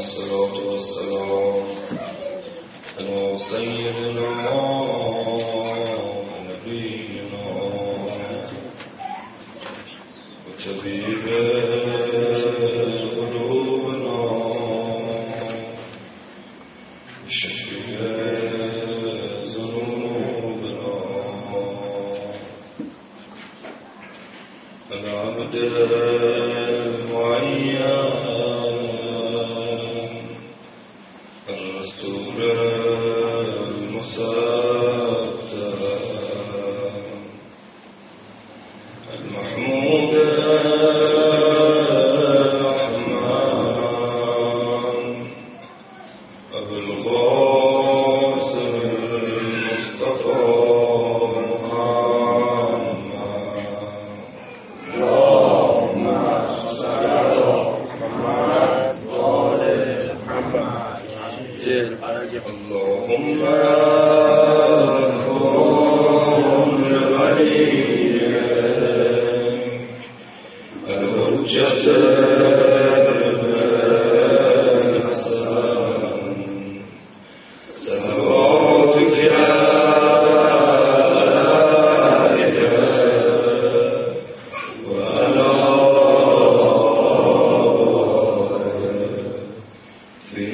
الصلاة والسلام على سيدنا ونبينا وطبيب قلوبنا وشفيع ذنوبنا العبد المعين الرسول المصدق المحمود الرحمن أبو القاسم المصطفى اللهم كن لوليك الحجة الحسن صلواتك عليك وعلى في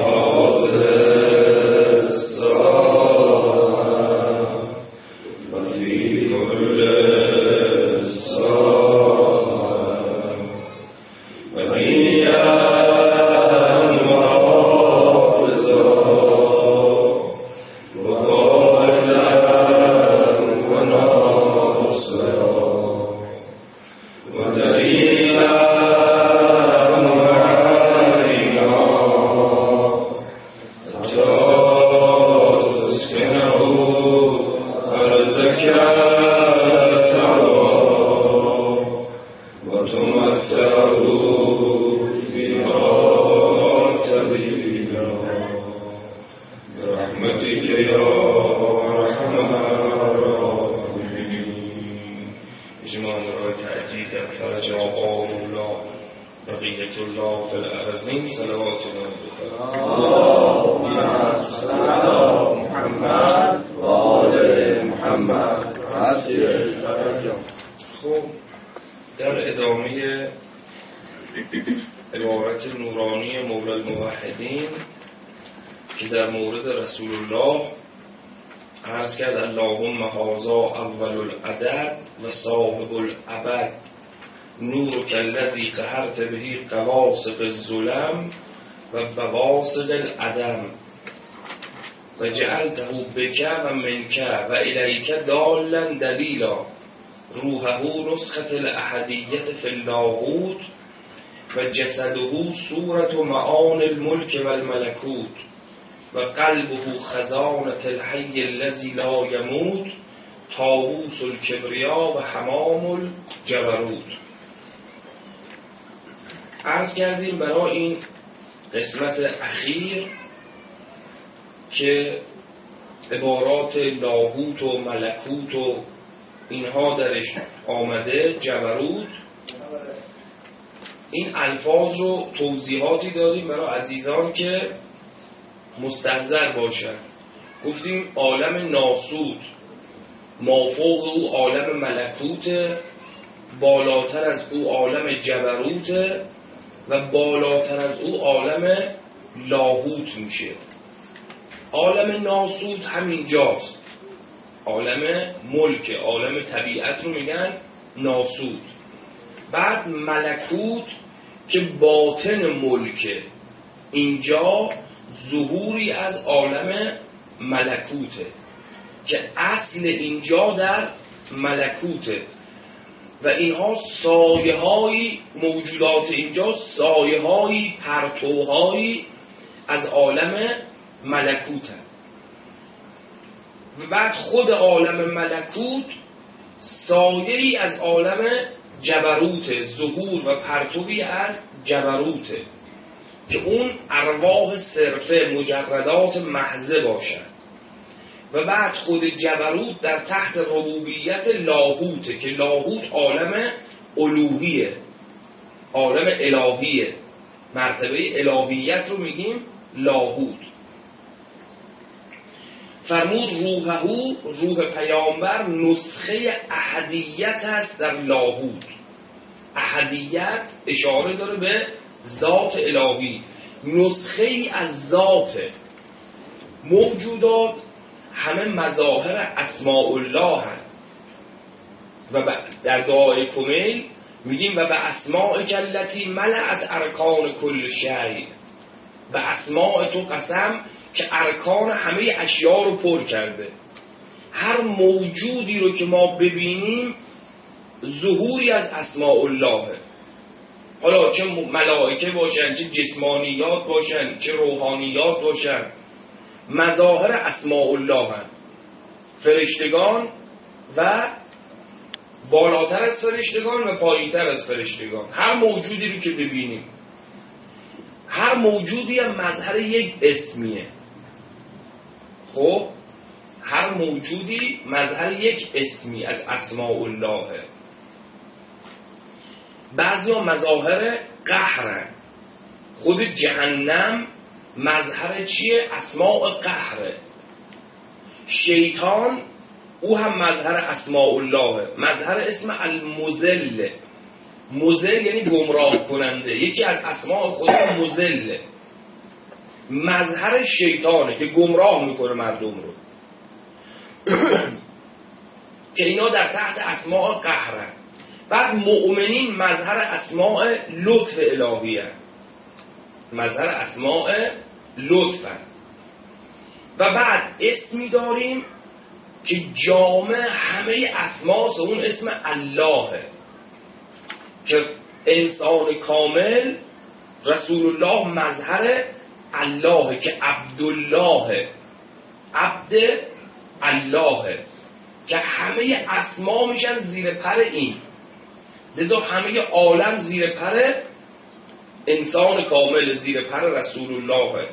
برحمتك يا أرحم الراحمين. إجمال رأي تعجيل فرج وقولا بقية الله في الأرزين صلوات الله اللهم صل على محمد و آل محمد. خب در ادامه عبارت نورانی مولا الموحدین که در مورد رسول الله عرض کرد اللهم هذا اول العدد و صاحب الابد نورک الذی قهرت به قواصب الظلم و بواسط العدم و جعلته بک و منک و الیک دالا دلیلا روحه نسخة الاحدیت فی اللاهوت و جسده صورت معان الملک و الملکوت و قلبه خزانة الحی الذی لا یموت طاووس الکبریا و حمام الجبروت. عرض کردیم برای این قسمت اخیر که عبارات لاهوت و ملکوت و اینها درش آمده، جبروت، این الفاظ رو توضیحاتی دادیم برای عزیزان که مستحضر باشن. گفتیم عالم ناسوت مافوق او عالم ملکوت، بالاتر از او عالم جبروت و بالاتر از او عالم لاهوت میشه. عالم ناسوت همین جاست، عالم ملک، عالم طبیعت رو میگن ناسوت. بعد ملکوت که باطن ملکه، اینجا ظهوری از عالم ملکوته که اصل اینجا در ملکوته و اینها سایه های موجودات اینجا، سایه های پرتوهایی از عالم ملکوته. و بعد خود عالم ملکوت سایه‌ای از عالم جبروت، ظهور و پرتوی از جبروته که اون ارواح صرفه، مجردات محضه باشد. و بعد خود جبروت در تحت ربوبیت لاهوته که لاهوت عالم الوهیه، عالم الهیه مرتبه الهیت رو میگیم لاهوت. فرمود روحهو، روح پیامبر نسخه احدیت است در لاهوت. احدیت اشاره داره به ذات الهی، نسخه ای از ذات موجودات. همه مظاهر اسماء الله هست و در دعای کمیل میگیم و به اسماء التی ملأت ارکان کل شیء، به اسماء تو قسم که ارکان همه اشیاء رو پر کرده. هر موجودی رو که ما ببینیم ظهوری از اسماء الله، حالا چه ملائکه باشن، چه جسمانیات باشن، چه روحانیات باشن، مظاهر اسماء الله هست. فرشتگان و بالاتر از فرشتگان و پایینتر از فرشتگان، هر موجودی رو که ببینیم، هر موجودی هم مظهر یک اسمیه. خب هر موجودی مظهر یک اسمی از اسماء الله. بعضی ها مظاهر قهرن، خود جهنم مظهر چیه؟ اسماء قهره. شیطان او هم مظهر اسماء الله، مظهر اسم المذل. مذل یعنی گمراه کننده، یکی از اسماء خدا مذل، مظهر شیطانه که گمراه میکنه مردم رو که اینا در تحت اسماء قهرن. بعد مؤمنین مظهر اسماء لطف الهیه، مظهر اسماء لطفن. و بعد اسمی داریم که جامع همه اسماست، اون اسم اللهه که انسان کامل رسول الله مظهر الله که عبدالله، عبد الله، که همه اسما میشن زیر پر این. لذا همه عالم زیر پر انسان کامل، زیر پر رسول الله.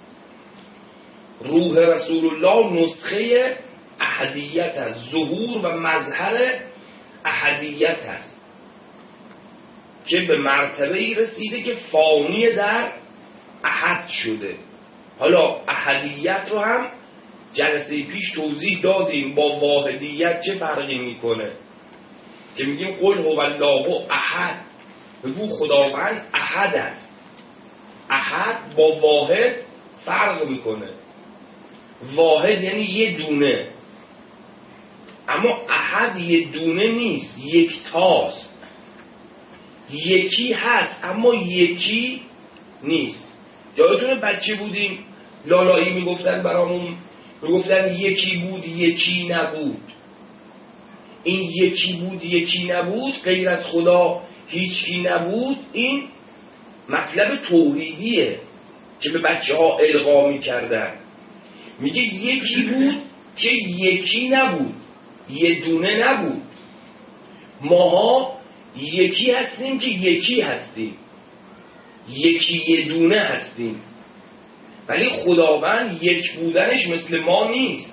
روح رسول الله نسخه احدیت است، ظهور و مظهر احدیت است که به مرتبه ای رسیده که فانی در احد شده. حالا احدیت رو هم جلسه پیش توضیح دادیم با واحدیت چه فرقی میکنه، که میگیم قل هو الله احد، بگو خداوند احد است. احد با واحد فرق میکنه. واحد یعنی یه دونه، اما احد یه دونه نیست، یکتاست. یکی هست اما یکی نیست. یادتونه بچه بودیم لالایی میگفتن برامون، میگفتن یکی بود یکی نبود. این یکی بود یکی نبود، غیر از خدا هیچکی نبود، این مطلب توحیدیه که به بچه ها القا میکردن. میگه یکی بود که یکی نبود، یه دونه نبود. ماها یکی هستیم که یکی هستیم، یکی یه دونه هستیم. ولی خداوند یک بودنش مثل ما نیست.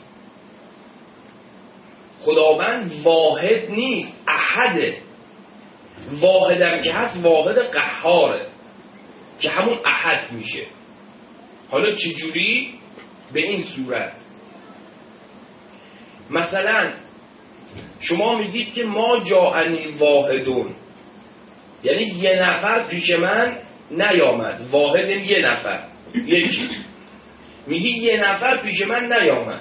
خداوند واحد نیست، احده. واحدم که هست واحد قهاره که همون احد میشه. حالا چجوری؟ به این صورت مثلا شما میگید که ما جاءنی واحدون، یعنی یه نفر پیش من نیامد. واحد یه نفر، یکی. میگی یه نفر پیش من نیامد.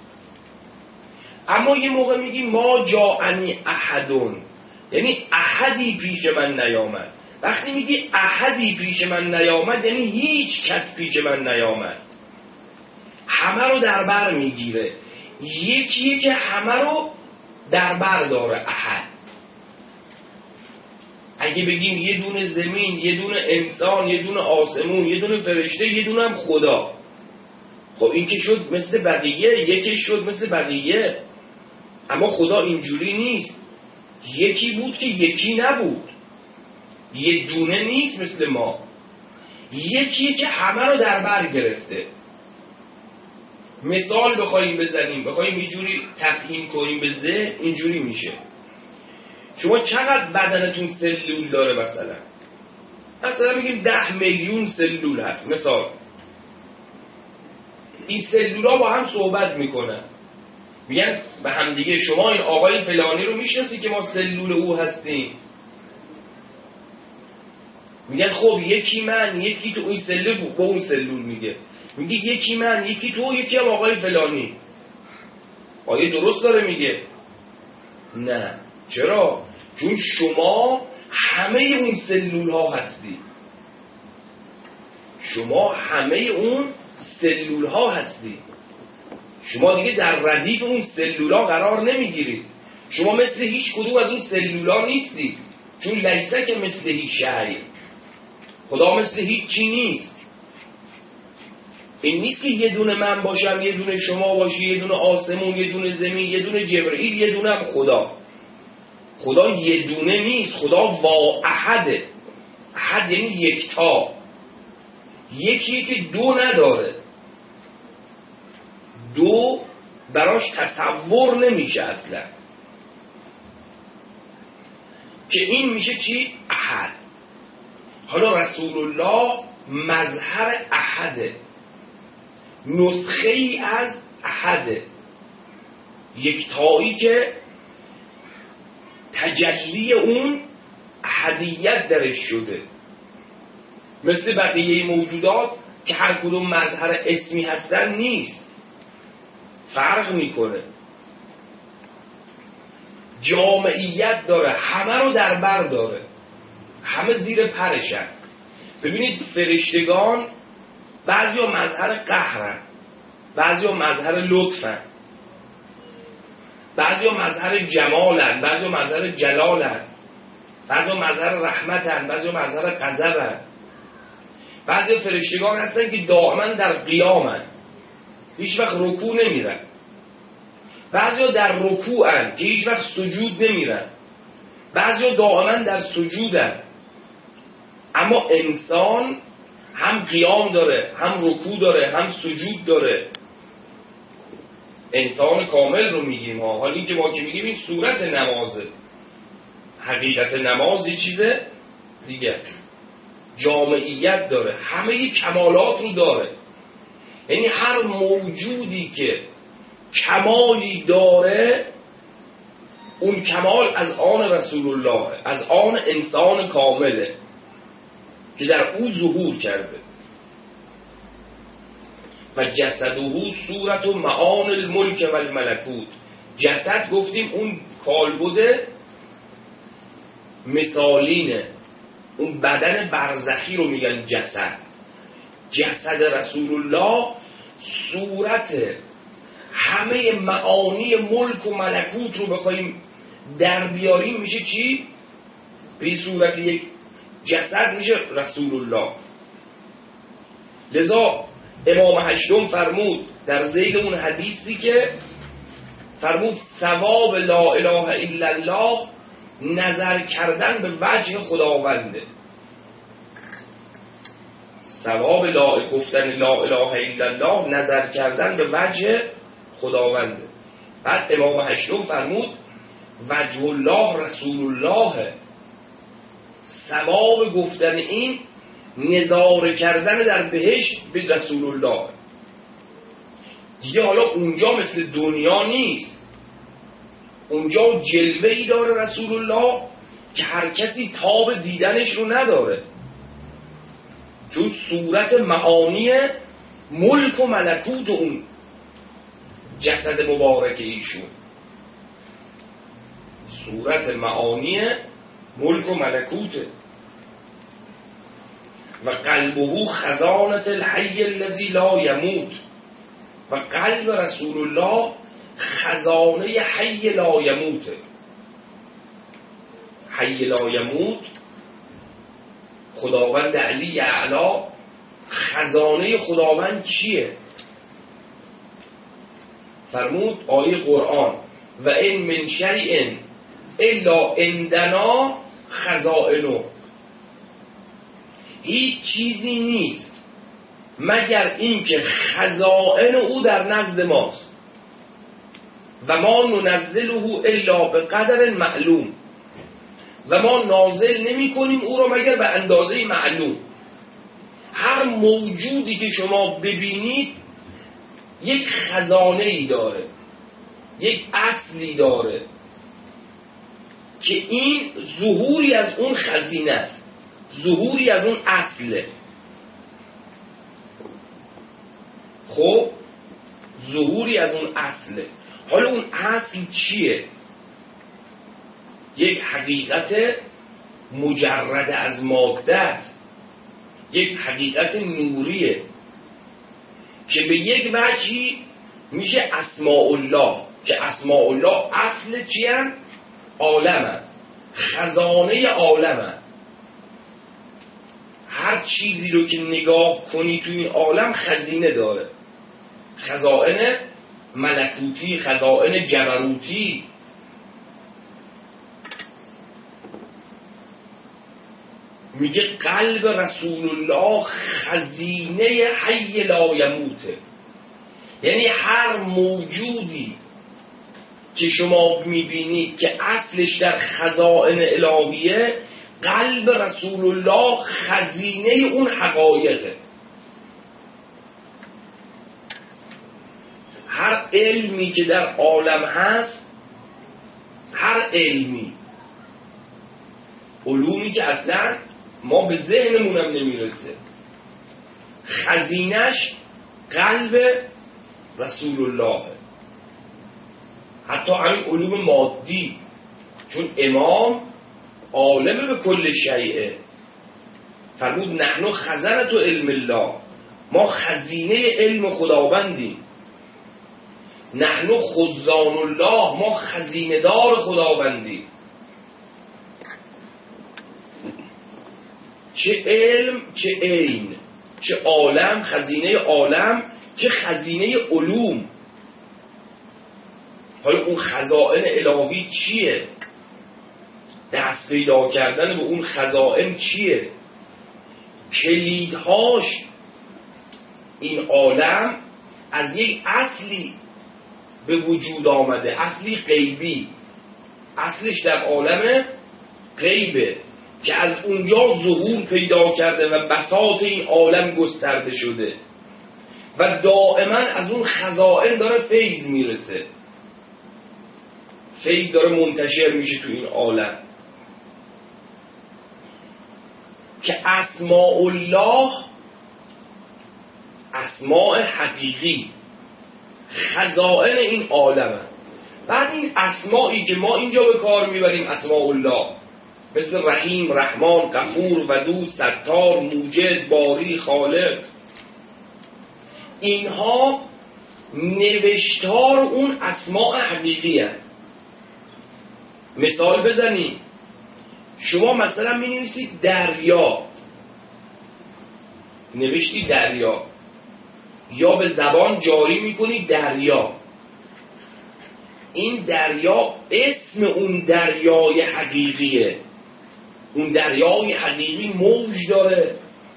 اما یه موقع میگی ما جاءنی احدون، یعنی احدی پیش من نیامد. وقتی میگی احدی پیش من نیامد یعنی هیچ کس پیش من نیامد، همه رو در بر میگیره. یکیه که همه رو در بر داره، احد. اگه بگیم یه دونه زمین، یه دونه انسان، یه دونه آسمون، یه دونه فرشته، یه دونه هم خدا، خب این که شد مثل بقیه، یکیش شد مثل بقیه. اما خدا اینجوری نیست، یکی بود که یکی نبود، یه دونه نیست مثل ما، یکیه که همه رو در بر گرفته. مثال بخوایم بزنیم، بخوایم اینجوری تفهیم کنیم به ذهن، اینجوری میشه. شما چقدر بدنتون سلول داره؟ مثلا مثلا میگیم 10 میلیون سلول هست مثال. این سلولا با هم صحبت میکنن، میگن به هم دیگه شما این آقای فلانی رو میشناسی که ما سلول او هستیم؟ میگن خب یکی من یکی تو. این سلول با اون سلول میگه یکی من یکی تو یکی هم آقای فلانی. آیه درست داره میگه؟ نه. چرا؟ چون شما همه اون سلول ها هستی. شما همه اون سلول ها هستی. شما دیگه در ردیف اون سلول ها قرار نمیگیرید. شما مثل هیچ کدوم از اون سلول ها نیستید. چون لیسه که مثل هیچ شیء، خدا مثل هیچ چی نیست. این نیست که یه دونه من باشم، یه دونه شما باشی، یه دونه آسمون، یه دونه زمین، یه دونه جبرئیل، یه دونه هم خدا. خدا یه دونه نیست، خدا واحده. احد یعنی یکتا، یکی که دو نداره. دو براش تصور نمیشه اصلا. که این میشه چی؟ احد. حالا رسول الله مظهر احده، نسخه ای از احده، یکتایی که تجلی اون احدیت درش شده. مثل بقیه موجودات که هر کدوم مظهر اسمی هستن نیست، فرق میکنه. جامعیت داره، همه رو در بر داره، همه زیر پرشن. ببینید فرشتگان بعضی ها مظهر قهرن، بعضی ها مظهر لطفن، بعضی ها مظهر جمالن، بعضی ها مظهر جلالن، بعضی ها مظهر رحمتن، بعضی ها مظهر غضبن. بعضی ها فرشتگان هستن که دائما در قیامن، هیچ وقت رکوع نمیرن. بعضی ها در رکوعن که هیچ وقت سجود نمیرن. بعضی ها دائما در سجودن. اما انسان هم قیام داره، هم رکوع داره، هم سجود داره. انسان کامل رو میگیم ها. حالا این که ما که میگیم این صورت نمازه، حقیقت نماز یه چیزه دیگه. جامعیت داره، همه کمالات رو داره. یعنی هر موجودی که کمالی داره، اون کمال از آن رسول الله، از آن انسان کامله که در او ظهور کرده. و جسده صورت و معان الملک و الملکوت. جسد گفتیم اون کالبد مثالینه، اون بدن برزخی رو میگن جسد. جسد رسول الله صورت همه معانی ملک و ملکوت رو بخوایم در بیاریم میشه چی؟ به صورت یک جسد میشه رسول الله. لذا امام هشتم فرمود در ذیل اون حدیثی که فرمود ثواب لا اله الا الله نظر کردن به وجه خداونده. ثواب گفتن لا اله الا الله نظر کردن به وجه خداونده. بعد امام هشتم فرمود وجه الله رسول الله. ثواب گفتن این نظاره کردن در بهشت به رسول الله. دیگه حالا اونجا مثل دنیا نیست، اونجا جلوه‌ای داره رسول الله که هر کسی تاب دیدنش رو نداره، چون صورت معانی ملک و ملکوت اون جسد مبارک ایشون، صورت معانی ملک و ملکوته. و قلبه خزانة الحی الذی لا یموت. و قلب رسول الله خزانه حی لا یموته. حی لا یموت خداوند علی اعلی. خزانه خداوند چیه؟ فرمود آیه قرآن و ان من شیء الا عندنا خزائنه. هیچ چیزی نیست مگر این که خزائن او در نزد ماست. و ما ننزله الا به قدر معلوم. و ما نازل نمی کنیم او را مگر به اندازه معلوم. هر موجودی که شما ببینید یک خزانه‌ای داره، یک اصلی داره که این ظهوری از اون خزینه است، ظهوری از اون اصله. خب ظهوری از اون اصله. حالا اون اصل چیه؟ یک حقیقت مجرد از ماده است، یک حقیقت نوریه که به یک وجهی میشه اسماء الله، که اسماء الله اصل چیه؟ عالمه، خزانه عالمه. هر چیزی رو که نگاه کنی تو این عالم خزینه داره، خزائن ملکوتی، خزائن جبروتی. میگه قلب رسول الله خزینه حی لا یموته. یعنی هر موجودی که شما میبینید که اصلش در خزائن الهیه، قلب رسول الله خزینه اون حقایقه. هر علمی که در عالم هست، هر علمی، علومی که اصلا ما به ذهنمونم نمیرسه، خزینش قلب رسول الله. حتی همین علوم مادی، چون امام عالم به کل شیء فرمود نحن خزنة علم الله، ما خزینه علم خداوندیم. نحن خزان الله، ما خزینه دار خداوندیم. چه علم، چه عین، چه عالم، خزینه عالم، چه خزینه علوم. حالا اون خزائن الهی چیه؟ دست پیدا کردن به اون خزائن چیه؟ کلیدهاش این عالم از یک اصلی به وجود آمده، اصلی غیبی، اصلش در عالم غیبه که از اونجا ظهور پیدا کرده و بساط این عالم گسترده شده و دائما از اون خزائن داره فیض میرسه، فیض داره منتشر میشه تو این عالم. که اسماء الله اسماء حقیقی، خزائن این عالمه. بعد این اسمایی که ما اینجا به کار میبریم، اسماء الله مثل رحیم، رحمان، غفور، ودود، ستار، موجد، باری، خالق، اینها نوشتار اون اسماء حقیقی هست. مثال بزنیم، شما مثلا می نویسید دریا، نوشتی دریا، یا به زبان جاری می کنید دریا. این دریا اسم اون دریای حقیقیه. اون دریای حقیقی موج داره،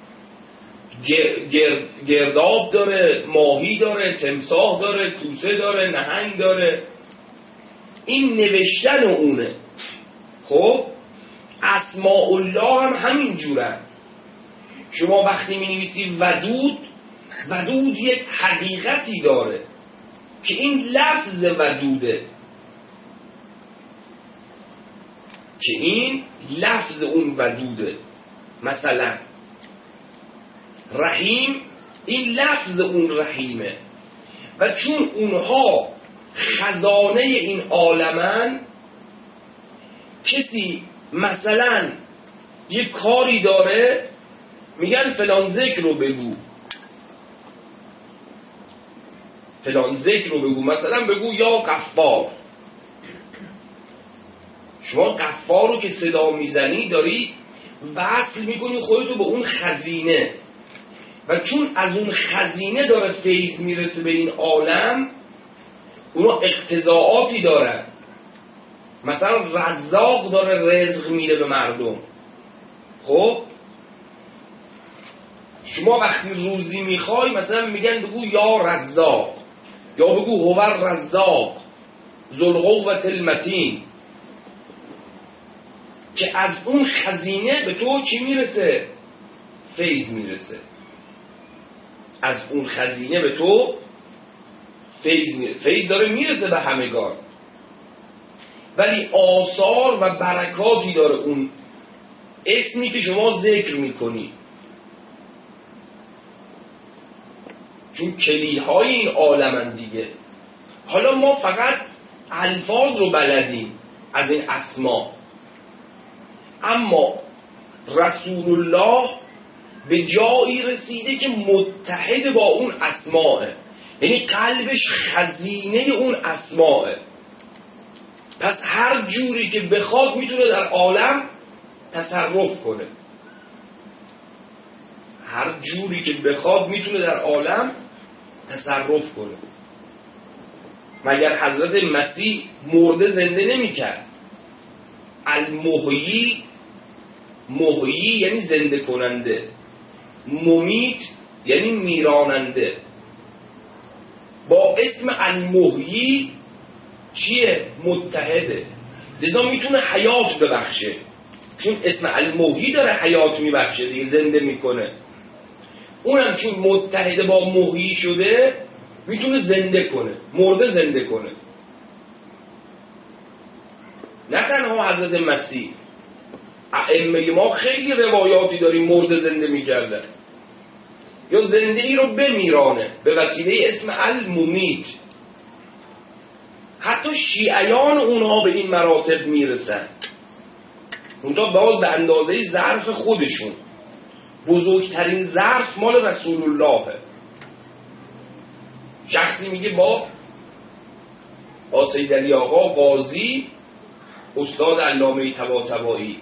گرداب داره، ماهی داره، تمساح داره، کوسه داره، نهنگ داره. این نوشتن اونه. خب اسماء الله هم همین جوره. شما وقتی می نویسی ودود، ودود یک حقیقتی داره که این لفظ ودوده، که این لفظ اون ودوده. مثلا رحیم، این لفظ اون رحیمه. و چون اونها خزانه این عالمن، کسی مثلا یه کاری داره میگن فلان ذکر رو بگو، فلان ذکر رو بگو، مثلا بگو یا غفار. شما غفار رو که صدا میزنی داری وصل میکنی خودتو به اون خزینه، و چون از اون خزینه داره فیض میرسه به این عالم، اونا اقتضاعاتی دارن. مثلا رزاق داره رزق میده به مردم. خب شما وقتی روزی میخوای مثلا میگن بگو یا رزاق، یا بگو هو رزاق ذوالقوة المتین، که از اون خزینه به تو چی میرسه؟ فیض میرسه. از اون خزینه به تو فیض میرسه. فیض داره میرسه به همگان، ولی آثار و برکاتی داره اون اسمی که شما ذکر میکنی، چون کلیدهای این عالمن دیگه. حالا ما فقط الفاظ رو بلدیم از این اسما، اما رسول الله به جایی رسیده که متحد با اون اسماء، یعنی قلبش خزینه اون اسماء. پس هر جوری که بخواد میتونه در عالم تصرف کنه، هر جوری که بخواد میتونه در عالم تصرف کنه. مگر حضرت مسیح مرده زنده نمی کرد؟ المحیی، محیی یعنی زنده کننده، ممیت یعنی میراننده. با اسم المحیی چیه؟ متحده، لذا میتونه حیات ببخشه، چون اسم المحیی داره حیات میبخشه دیگه، زنده میکنه. اونم چون متحده با محیی شده میتونه زنده کنه، مرده زنده کنه. نه تنها حضرت مسیح، ائمه ما خیلی روایاتی داریم مرده زنده میکردن، یا زنده ای رو بمیرانه به وسیله اسم الممیت. حتی شیعیان اونها به این مراتب میرسن، اونها باز به اندازه ظرف خودشون. بزرگترین ظرف مال رسول الله. شخصی میگه با سید علی آقا قاضی استاد علامه طباطبایی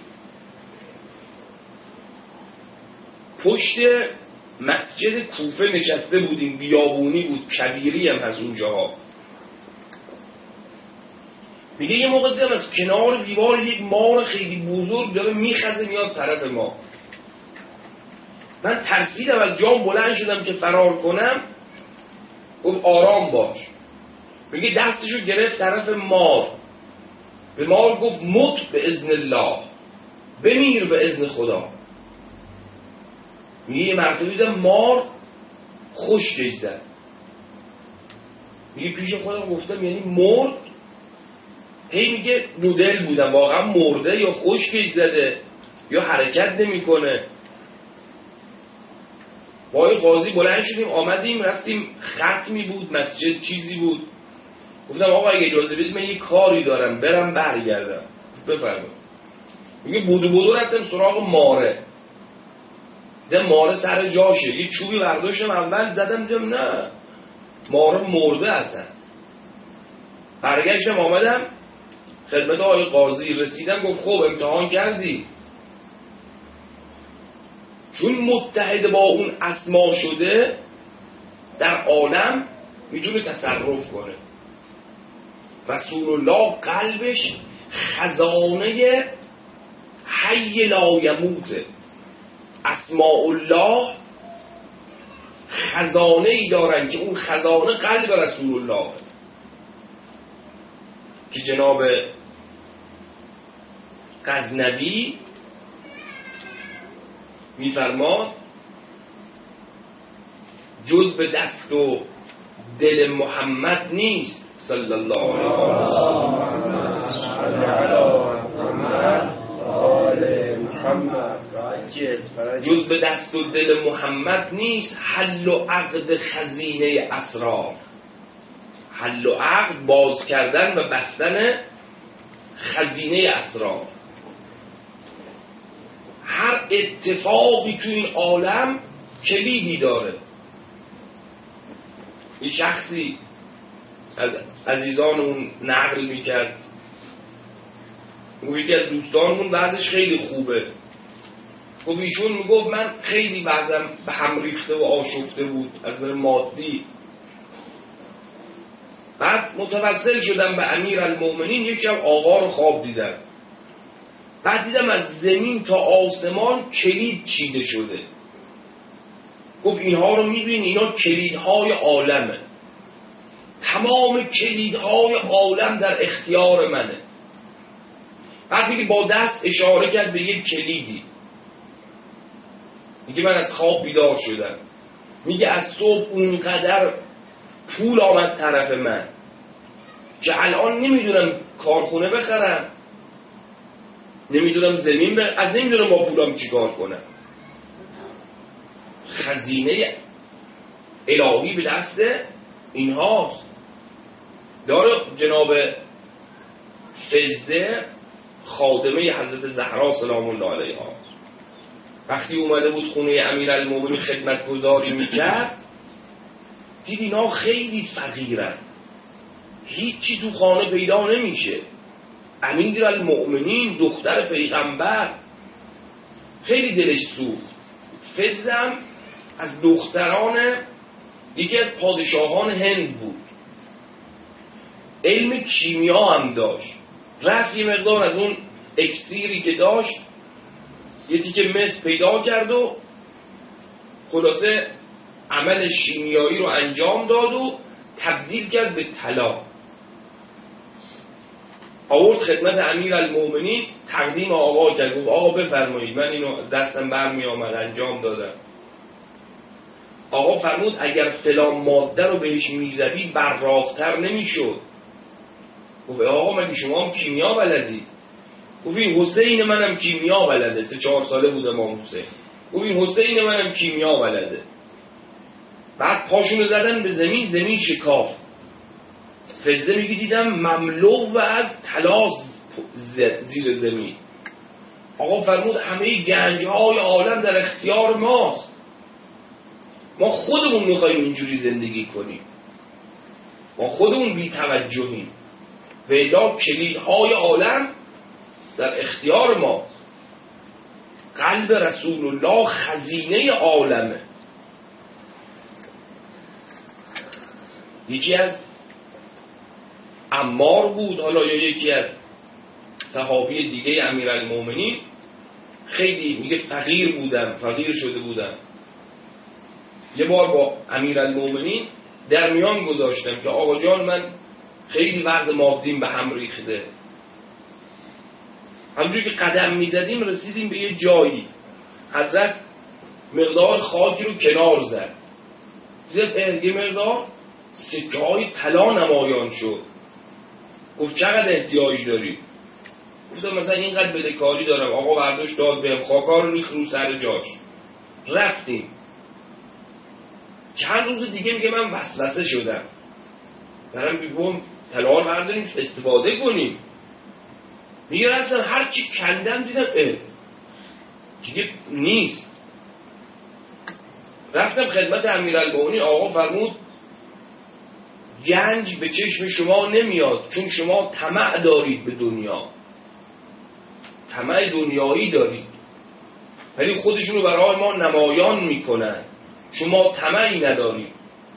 پشت مسجد کوفه نشسته بودیم، بیابونی بود، کبیری هم از اونجاها. میگه یه موقع دیدم از کنار دیوار یک مار خیلی بزرگ داره میخزه میاد طرف ما. من ترسیدم، از جام بلند شدم که فرار کنم. گفت آرام باش. میگه دستشو گرفت طرف مار، به مار گفت مت به اذن الله، بمیر به اذن خدا. میگه یه مرتبه دیدم مار خشکش زد. میگه پیش خودم گفتم یعنی مرد؟ هی میگه نودل بودم، واقعا مرده یا خشکش زده یا حرکت نمی کنه. با قاضی بلند شدیم آمدیم رفتیم، ختمی بود مسجد چیزی بود. گفتم آقا اگه اجازه بدید من یه کاری دارم برم برگردم. بفرمایید. میگه بودو رفتم سراغ ماره، دیدم ماره سر جاشه، یه چوبی برداشتم اول زدم، دیدم نه ماره مرده اصلا. برگشتم آمدم خدمت آقای قاضی، رسیدم گفت خب امتحان کردی؟ چون متحد با اون اسما شده در عالم میتونه تصرف کنه. رسول الله قلبش خزانه حی لا یموته. اسماء الله خزانه ای دارن که اون خزانه قلب رسول الله، که جناب غزنوی میفرماد جز به دست و دل محمد نیست صلی الله علیه و سلم، جز به دست و دل محمد نیست حل و عقد خزینه اسرار. حل و عقد باز کردن و بستن خزینه اسرار. هر اتفاقی تو این عالم کلیدی داره. یه شخصی از عزیزانمون نقل میکرد، یکی از دوستانمون بعضش خیلی خوبه، گفت ایشون میگفت من خیلی بعضم به هم ریخته و آشفته بود از نظر مادی. بعد متوسل شدم به امیرالمومنین، یک شب آقا رو خواب دیدم. بعد دیدم از زمین تا آسمان کلید چیده شده. گفت اینها رو میبینی؟ اینا کلیدهای عالمه. تمام کلیدهای عالم در اختیار منه. بعد میگه با دست اشاره کرد به یک کلیدی، میگه من از خواب بیدار شدم، میگه از صبح اونقدر پول آمد طرف من که الان نمیدونم کارخونه بخرم، نمیدونم زمین از نمیدونم با پولام چیکار کنم. خزینه الهی به دست اینهاست. داره جناب فزه خادمه حضرت زهرا سلام الله علیها وقتی اومده بود خونه امیرالمومنین خدمتگزاری میکرد، دید اینا خیلی فقیرن، هیچی تو خانه پیدا نمیشه. امیرالمومنین دختر پیغمبر، خیلی دلش سوخت. فزم از دختران یکی از پادشاهان هند بود، علم کیمیا هم داشت. رفت یه مقدار از اون اکسیری که داشت یه تیکه مس پیدا کرد و خلاصه عمل شیمیایی رو انجام داد و تبدیل کرد به طلا. آورد خدمت امیرالمومنین، تقدیم آقا کرد، گفت آقا بفرمایید من اینو دستم برمی آمد انجام دادم. آقا فرمود اگر فلان ماده رو بهش میزدی براق‌تر نمیشد. گفت آقا مگه شما هم کیمیا بلدی؟ گفت این حسین منم کیمیا بلده، 3-4 ساله بوده امام حسین. گفت این حسین منم کیمیا بلده. بعد پاشونو زدن به زمین، زمین شکاف. فزه میگه دیدم مملو از طلا زیر زمین. آقا فرمود همه گنج‌های عالم در اختیار ماست، ما خودمون میخواییم اینجوری زندگی کنیم، ما خودمون بی توجهیم، و الا کلیدهای عالم در اختیار ماست. قلب رسول الله خزینه عالمه. یکی از عمار بود حالا یا یکی از صحابی دیگه امیرالمومنین، خیلی میگه فقیر شده بودم. یه بار با امیرالمومنین در میان گذاشتم که آقا جان من خیلی وضع مادیم به هم ریخته. همونجوری که قدم میزدیم رسیدیم به یه جایی، حضرت مقدار خاکی رو کنار زد، دیدم یه مقدار سکه‌های طلا نمایان شد. گفت چقدر احتیاج داری؟ گفتم مثلا اینقدر بدهکاری دارم. آقا برداشت داد بهم، خاکا رو ریخت رو سر جاش. رفتیم. چند روز دیگه میگه من وسوسه شدم، برم بگم طلا رو برداریم استفاده کنیم. میگه رفتم هر چی کندم دیدم دیگه نیست. رفتم خدمت امیرالمومنین، آقا فرمود گنج به چشم شما نمیاد چون شما طمع دارید به دنیا، طمع دنیایی دارید، ولی خودشونو برای ما نمایان میکنن چون ما طمعی نداریم،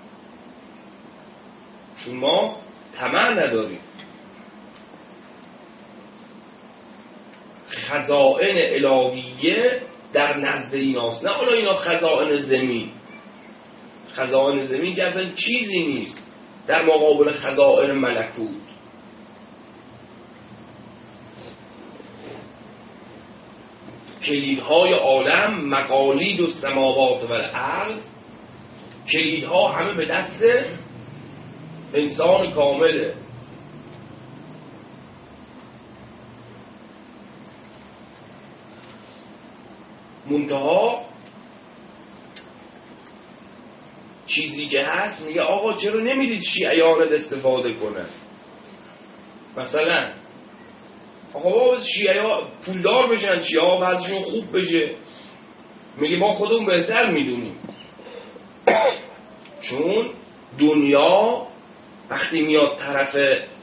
چون ما طمع نداریم. خزائن الهیه در نزد ایناست، نه حالا اینا خزائن زمین. خزائن زمین که اصلا چیزی نیست در مقابل خزائن ملکوت. کلیدهای عالم، مقالید و سماوات و الارض، کلیدها همه به دست انسان کامله. منتها چیزی که هست میگه آقا چرا نمیدید شیعیانت استفاده کنن؟ مثلا آقا بابا شیعیان پولدار بشن، شیعیان وضعشون خوب بشه. میگه ما خودمون بهتر میدونیم، چون دنیا وقتی میاد طرف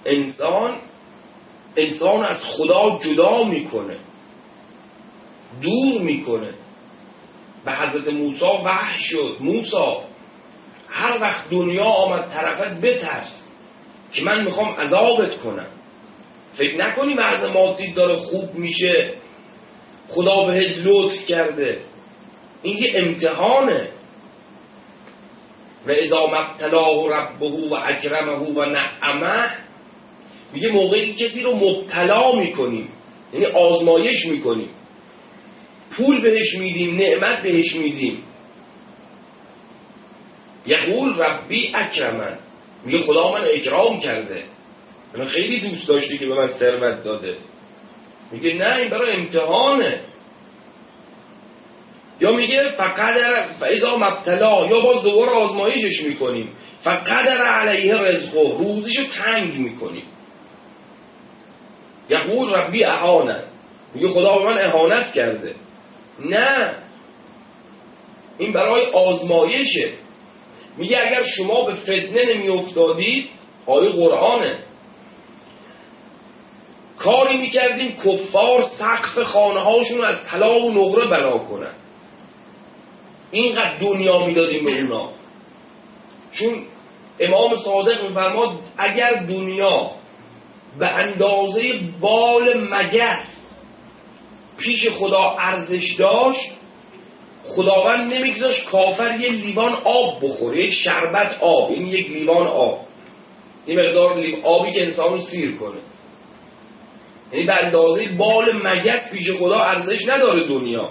انسان از خدا جدا میکنه، دور میکنه. به حضرت موسی وحی شد موسی هر وقت دنیا آمد طرفت بترس که من میخوام عذابت کنم. فکر نکنی وضع مادی داره خوب میشه خدا بهت لطف کرده، این یه امتحانه. و اذا مبتلاه ربه و اکرمه و نعمه، میگه موقعی کسی رو مبتلا میکنیم یعنی آزمایش میکنیم، پول بهش میدیم، نعمت بهش میدیم. یقول ربی اکرمن، میگه خدا من اکرام کرده، من خیلی دوست داشتی که به من ثروت داده. میگه نه، این برای امتحانه. یا میگه فقدر فاذا مبتلا، یا باز دوباره آزمایشش میکنیم، فقدر علیه رزقه، روزیشو تنگ میکنیم. یقول ربی اهانن، میگه خدا به من اهانت کرده. نه، این برای آزمایشه. میگه اگر شما به فتنه نمی افتادید، آیه قرآنه، کاری میکردیم کفار سقف خانه هاشون از طلا و نقره بنا کنن، اینقدر دنیا میدادیم به اونا. چون امام صادق میفرماد اگر دنیا به اندازه بال مگس پیش خدا ارزش داشت، خداوند نمیگذاشت کافر یه لیوان آب بخوره، یک شربت آب، این یک لیوان آب، این مقدار آبی که انسان رو سیر کنه. یعنی به اندازه بال مگس پیش خدا ارزش نداره دنیا،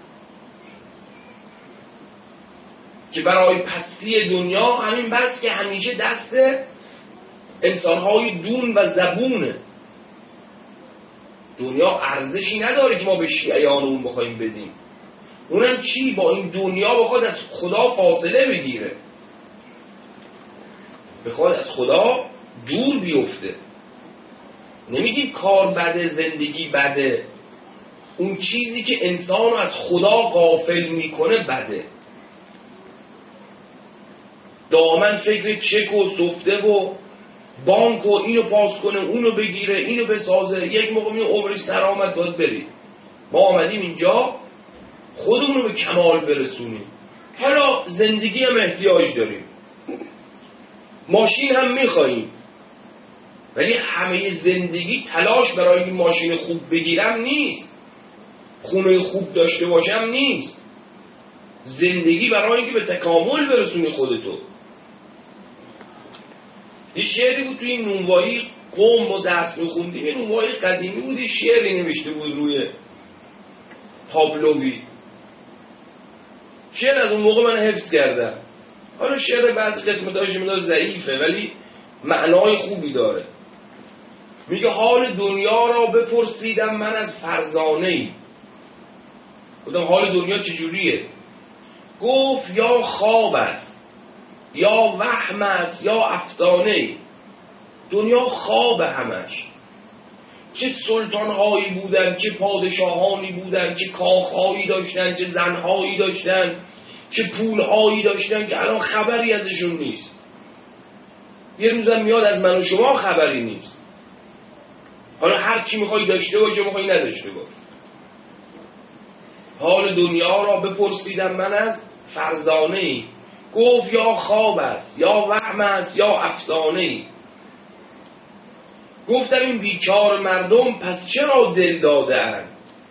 که برای پستی دنیا همین بس که همیشه دست انسانهای دون و زبونه. دنیا ارزشی نداره که ما به شیعیان اون بخوایم بدیم. اونم چی؟ با این دنیا بخواد از خدا فاصله بگیره، بخواد از خدا دور بیفته. نمیگیم کار بده، زندگی بده، اون چیزی که انسان رو از خدا غافل میکنه بده. دامن فکر چک و سفته و بانک و اینو پاس کنه، اونو بگیره، اینو بسازه، یک موقع می عمرش سر آمد باید برید. ما آمدیم اینجا خودمون رو به کمال برسونیم. حالا زندگی هم احتیاج داریم، ماشین هم میخواییم، ولی همه زندگی تلاش برای این ماشین خوب بگیرم نیست، خونه خوب داشته باشم نیست. زندگی برای اینکه به تکامل برسونی خودتو. یه شعری بود توی این نونوایی قوم و درس میخوندیم، یه نونوایی قدیمی بود، یه شعری نوشته بود روی تابلوی. شعر از اون موقع من حفظ کردم. حالا شعر بعضی قسمتاش میاد ضعیفه ولی معنای خوبی داره. میگه حال دنیا را بپرسیدم من از فرزانه‌ای. گفتم حال دنیا چجوریه؟ گفت یا خواب است، یا وهم است، یا افسانه‌ای. دنیا خواب همش. چه سلطانهایی بودن، چه پادشاهانی بودن، چه کاخهایی داشتن، چه زنهایی داشتن، چه پولهایی داشتن که الان خبری ازشون نیست. یه روزم میاد از من و شما خبری نیست. حالا هر چی میخوای داشته باشه، میخوای نداشته باش. حال دنیا را بپرسیدم من از فرزانه‌ای. گفت یا خواب است، یا وهم است، یا افسانه‌ای. گفتم این بیچار مردم پس چرا دل داده‌اند؟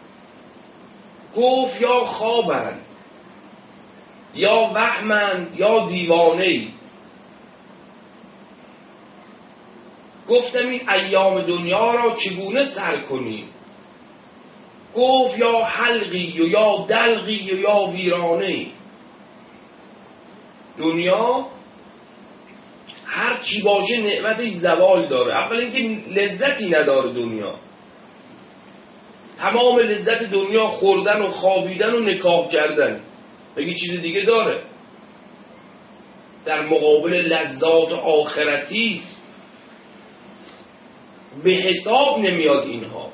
گفت یا خوابند، یا وهمند، یا دیوانه‌ای. گفتم این ایام دنیا را چگونه سر کنیم؟ گفت یا حلقی و یا دلقی و یا ویرانه‌ای. دنیا هر چی باشه نعمتش زوال داره. اول اینکه لذتی نداره دنیا. تمام لذت دنیا خوردن و خوابیدن و نکاح کردن، بگی چیز دیگه داره؟ در مقابل لذات آخرتی به حساب نمیاد اینها.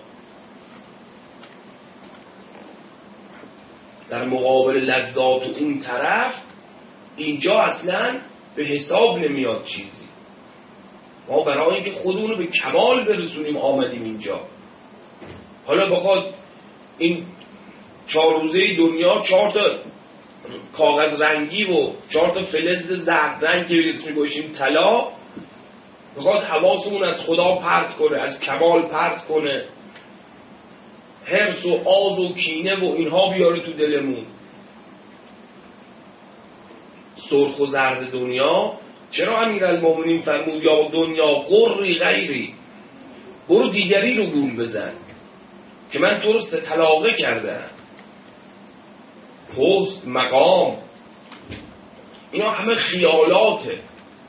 در مقابل لذات اون طرف اینجا اصلا به حساب نمیاد چیزی. ما برای اینکه خودمون رو به کمال برسونیم آمدیم اینجا. حالا بخواد این 4 روزه دنیا 4 تا کاغذ رنگی و 4 تا فلز زرد رنگ که اسمش گوشیم طلا، بخواد حواسمون از خدا پرت کنه، از کمال پرت کنه، حرص و آز و کینه و اینها بیاره تو دلمون. سرخ و زرد دنیا، چرا امیرالمومنین فرمود یا دنیا قری غیری، برو دیگری رو گول بزن. که من تو رو 3 طلاقه کردم. پست، مقام، اینا همه خیالاته،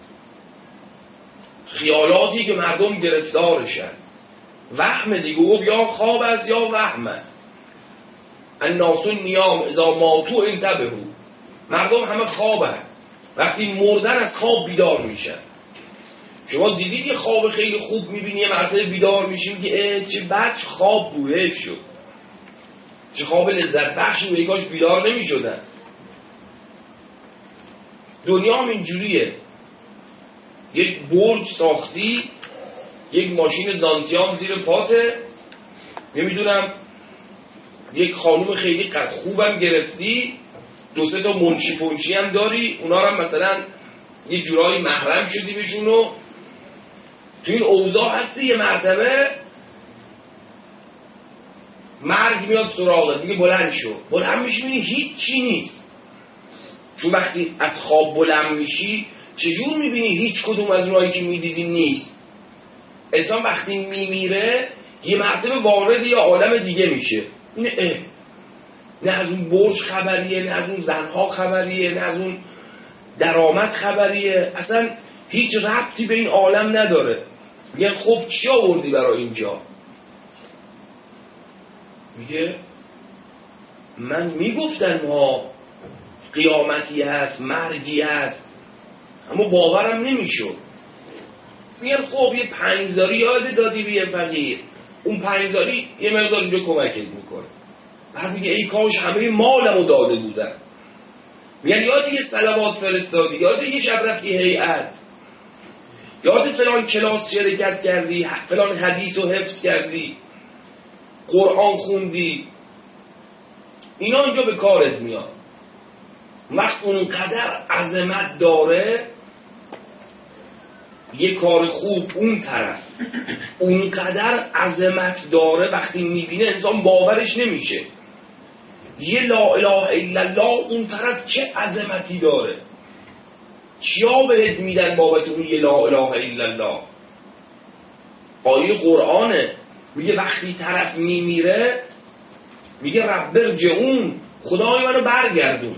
خیالاتی که مردم گرفتارشن. وهم دیگه، گفت یا خواب است یا وهم است. الناس نیام اذا ماتوا انتبهوا. مردم همه خوابن، وقتی مردن از خواب بیدار میشن. شما دیدید یه خواب خیلی خوب میبینی، یه مرتبه بیدار میشی میگه چه بد خواب بود، حیف شد، چه خواب لذت بخش بود، کاش بیدار نمیشدن. دنیا هم اینجوریه. یک برج ساختی، یک ماشین دانتیام زیر پاته، نمیدونم یک خانوم خیلی خوبم گرفتی، 2-3 تا منشی پنشی هم داری، اونا هم مثلا یه جورایی محرم شدی بهشونو. تو این اوضاع هستی، یه مرتبه مرگ میاد سراغت، میگه بلند شو. بلند میشی میبینی هیچ چی نیست. چون وقتی از خواب بلند میشی چجور میبینی هیچ کدوم از اونایی که میدیدی نیست. انسان وقتی میمیره یه مرتبه وارد یه عالم دیگه میشه. اینه نه از اون برج خبریه، نه از اون زنها خبریه، نه از اون درآمد خبریه، اصلا هیچ ربطی به این عالم نداره. میگن خب چی آوردی برای اینجا؟ میگه من میگفتن ما قیامتی هست، مرگی هست، اما باورم نمیشد. میگن خب یه 5,000 یاد دادی به یه فقیر، اون 5,000 یه مقدار اینجا کمکت میکنه. بعد میگه ای کاش همه مالمو داده بودن. میگن یاد یه صلوات فرستادی، یاد یه شب رفتی هیئت، یاد فلان کلاس شرکت کردی، فلان حدیث رو حفظ کردی، قرآن خوندی، اینا اینجا به کارت میاد. وقت اونقدر عظمت داره یه کار خوب، اون طرف اونقدر عظمت داره وقتی میبینه انسان باورش نمیشه. یه لا اله الا الله اون طرف چه عظمتی داره، چیا بهت میدن بابت اون یه لا اله الا الله. آیه قرآنه، میگه وقتی طرف میمیره میگه رب ارجعون، خدای منو برگردون.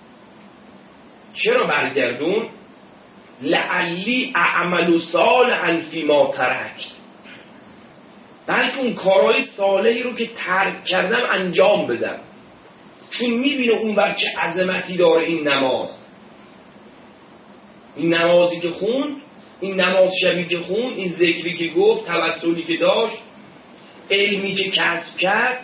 چرا برگردون؟ لعلی اعمل صالحا فیما ترکت، بلکه اون کارهای صالحی رو که ترک کردم انجام بدم. چون میبینه اون بر چه عظمتی داره این نماز، این نمازی که خوند، این نماز شبی که خوند، این ذکری که گفت، توسلی که داشت، علمی که کسب کرد،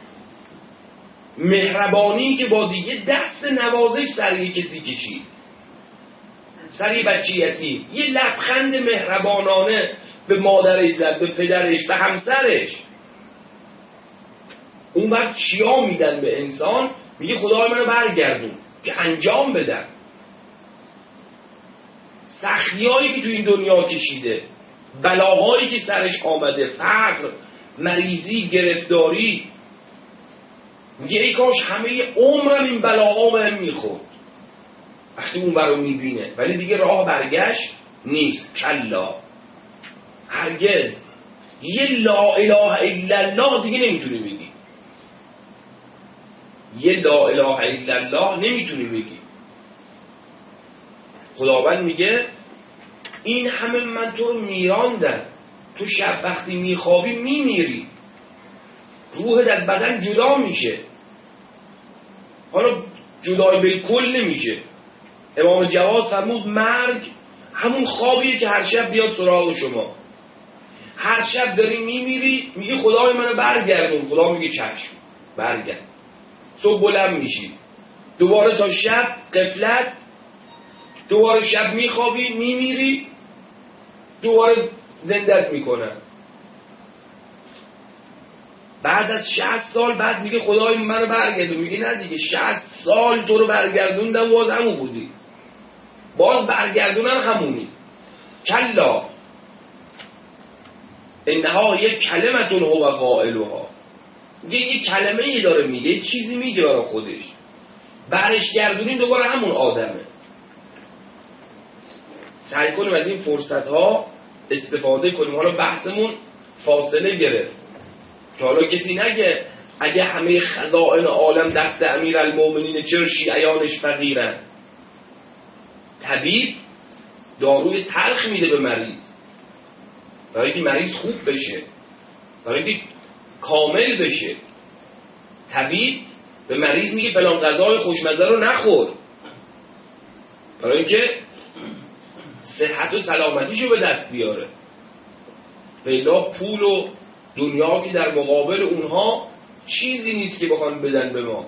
مهربانی که با دیگه دست نوازش سر یه کسی کشید، سر یه بچه یتیم، یه لبخند مهربانانه به مادرش زد، به پدرش، به همسرش. اون وقت چیا میدن به انسان؟ میگه خدای منو برگردون که انجام بدم. سختی‌هایی که تو این دنیا کشیده، بلاهایی که سرش آمده، فقر، مریضی، گرفتاری، میگه ای کاش همه عمرم این بلاها بهم میخورد. وقتی اون برو میبینه، ولی دیگه راه برگشت نیست. کلا، هرگز یه لا اله الا الله دیگه نمیتونی بگی. یه لا اله الا الله نمیتونی بگی. خداوند میگه این همه من تو رو میراندم، تو شب وقتی میخوابی میمیری، روحت از بدن جدا میشه. حالا جدای بالکل نمیشه. امام جواد فرمود مرگ همون خوابیه که هر شب بیاد سراغ شما. هر شب داری میمیری، میگی خدای منو برگردون، خدا میگه چشم برگرد. صبح بلند میشی، دوباره تا شب غفلت، دوباره شب میخوابی، میمیری، دوباره زندت میکنن. بعد از 60 سال بعد میگه خدای منو برگردون، میگه نه دیگه 60 سال تو رو برگردوندم باز همون بودی، باز برگردونم همونی. کلا انها یک کلمتون هو قائلها، میگه یه کلمه ای داره میگه، یه چیزی میگه برای خودش، برش گردونیم دوباره همون آدمه. سعی کنیم از این فرصت ها استفاده کنیم. حالا بحثمون فاصله گرفت، که حالا کسی نگه اگه همه خزائن عالم دست امیرالمومنین چرا شیعیانش فقیرن؟ طبیب داروی تلخ میده به مریض برای که مریض خوب بشه، برای که کامل بشه. طبیب به مریض میگه فلان غذای خوشمزه رو نخور برای اینکه صحت و سلامتیشو به دست بیاره. بلا پول و دنیا که در مقابل اونها چیزی نیست که بخوان بدن به ما.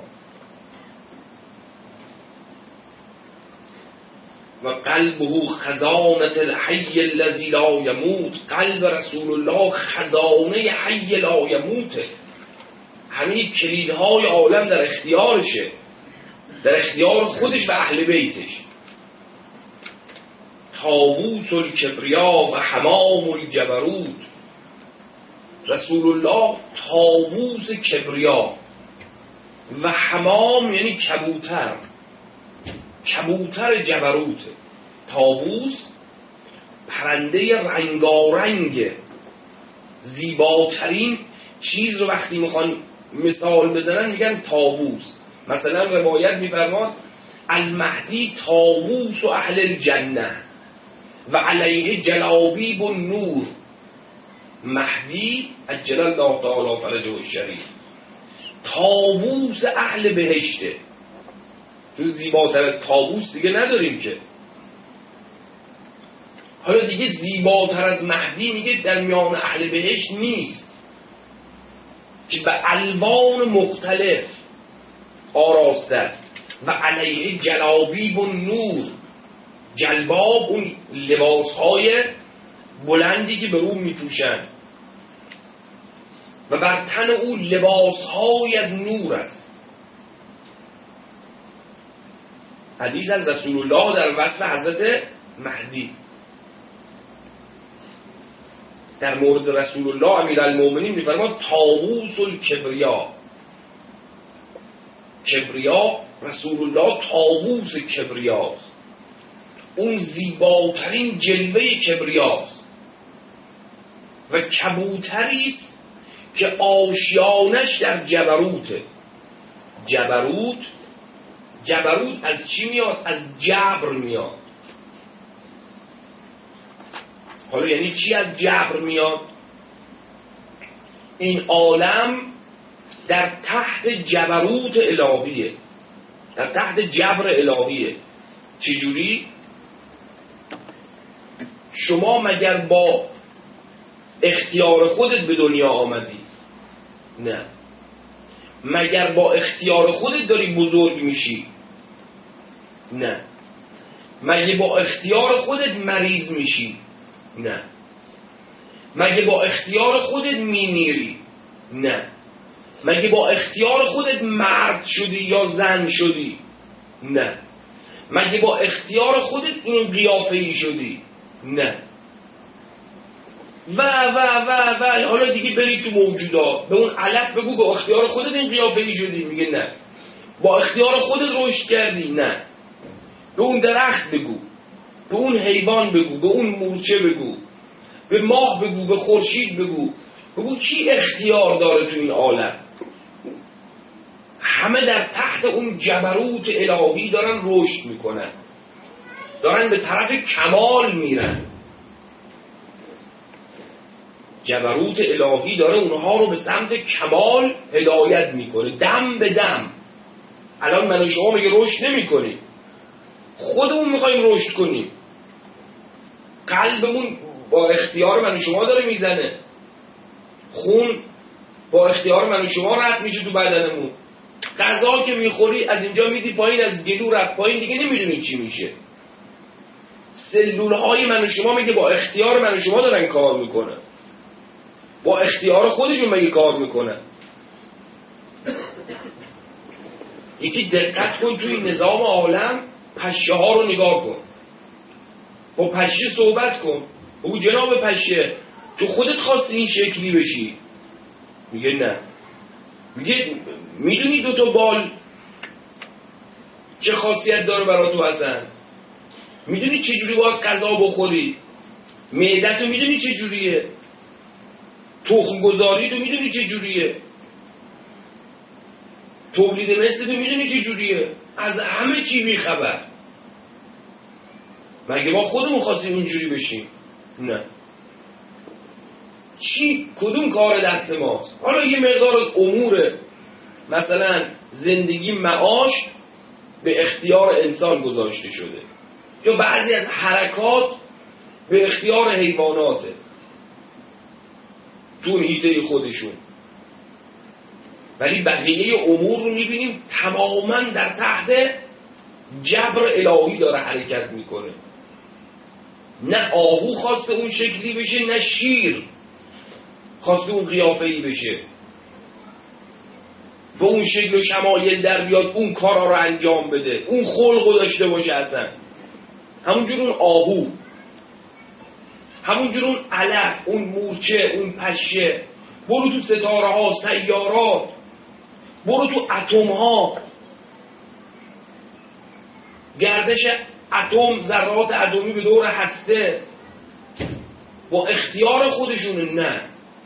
و قلبه خزانة الحی الذی لا یموت، قلب رسول الله خزانه حی لا یموته. همین کلیدهای عالم در اختیارشه، در اختیار خودش و اهل بیتش. طاووس الکبریا و حمام الجبروت، رسول الله طاووس کبریا و حمام یعنی کبوتر، کبوتر جبروت. طاووس پرنده رنگارنگ، زیباترین چیز رو وقتی میخوان مثال بزنن میگن طاووس. مثلا روایت میفرماد المهدی طاووس و اهل الجنه و علیه جلابیب و نور. مهدی عجل الله تعالی فرجه الشریف طاووس اهل بهشته. چون زیباتر از طاووس دیگه نداریم که. حالا دیگه زیباتر از مهدی میگه در میان اهل بهشت نیست که به الوان مختلف آراسته است. و علیه جلابیب و نور، جلباب اون لباسهای بلندی که به رو میپوشن و بر تن او لباسهای از نور است. حدیث از رسول الله در وصف حضرت مهدی. در مورد رسول الله امیرالمومنین میفرماد طاووس الکبریا. کبریا رسول الله طاووس کبریاست، اون زیباترین جلوه کبریاست و کبوتریست که آشیانش در جبروته. جبروت از چی میاد؟ از جبر میاد. حالا یعنی چی از جبر میاد؟ این عالم در تحت جبروت الهیه، در تحت جبر الهیه. چجوری؟ شما مگر با اختیار خودت به دنیا آمدی؟ نه. مگر با اختیار خودت داری بزرگ میشی؟ نه. مگه با اختیار خودت مریض میشی؟ نه. مگه با اختیار خودت میمیری؟ نه. مگه با اختیار خودت مرد شدی یا زن شدی؟ نه. مگه با اختیار خودت این قیافه‌ای شدی؟ نه. و حالا دیگه برید تو موجودات، به اون علف بگو با اختیار خودت این قیافه‌ای شدی، میگه نه. با اختیار خودت رشد کردی، نه. به اون درخت بگو، به اون حیوان بگو، به اون مورچه بگو، به ماه بگو، به خورشید بگو کی اختیار داره تو این عالم؟ همه در تحت اون جبروت الهی دارن رشد میکنن، دارن به طرف کمال میرن. جبروت الهی داره اونها رو به سمت کمال هدایت میکنه، دم به دم. الان من و شما میگه رشد نمی کنیم، خودمون میخوایم رشد کنیم. قلبمون با اختیار من و شما داره میزنه، خون با اختیار من و شما رد میشه تو بدنمون. غذا که میخوری از اینجا میدی پایین، از گلو رفت پایین، دیگه نمیدونی چی میشه. سلولهای من و شما میگه با اختیار من و شما دارن کار میکنن، با اختیار خودشون میگه کار میکنن. یکی دقت کن توی نظام عالم، پشه ها رو نگاه کن، با پشه صحبت کن، بگو جناب پشه تو خودت خواستی این شکلی بشی؟ میگه نه. میگه میدونی دو تا بال چه خاصیت داره برای تو هستن؟ میدونی چه جوری باید غذا بخوری؟ معدتو میدونی چه جوریه؟ تخم گذاری تو میدونی چه جوریه، تولید مثل تو میدونی چه جوریه، از همه چی بیخبر. مگه ما خودمون خواستیم اینجوری بشیم؟ نه. چی کدوم کار دست ماست؟ حالا یه مقدار از امور مثلا زندگی معاش به اختیار انسان گذاشته شده، یا بعضی از حرکات به اختیار حیواناته تو حیطه خودشون، ولی بقیه امور رو میبینیم تماما در تحت جبر الهی داره حرکت میکنه. نه آهو خواسته اون شکلی بشه، نه شیر خواسته اون قیافه‌ای بشه و اون شکل و شمایل در بیاد اون کارا رو انجام بده، اون خلقو داشته باشه. اصلا همونجور اون آهو، همونجور اون علف، اون مورچه، اون پشه. برو تو ستاره ها، سیارات، برو تو اتم ها، گردش اتم، ذرات اتمی به دور هسته با اختیار خودشونه. نه،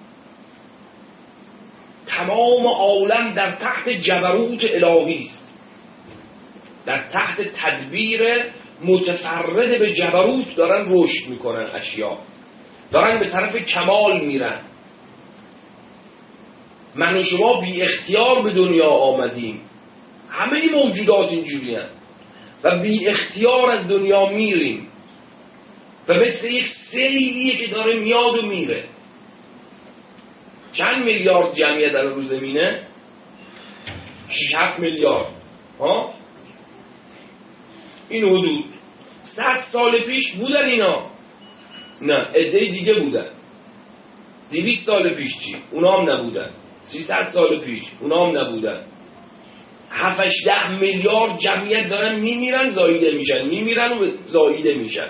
تمام عالم در تحت جبروت الهی است، در تحت تدبیر متفرد به جبروت دارن رشد میکنن، اشیا دارن به طرف کمال میرن. من و شما بی اختیار به دنیا آمدیم، همه موجودات اینجوری هستند و بی اختیار از دنیا میریم و مثل یک سیلیه که داره میاد و میره. چند میلیارد جمعیت در رو زمینه؟ 6-7 میلیارد. ها؟ این حدود 100 سال پیش بودن اینا؟ نه، عده دیگه بودن. 200 سال پیش چی؟ اونا هم نبودن. 300 سال پیش اونا هم نبودن. 7-10 میلیارد جمعیت دارن میمیرن زاییده میشن، میمیرن و زاییده میشن.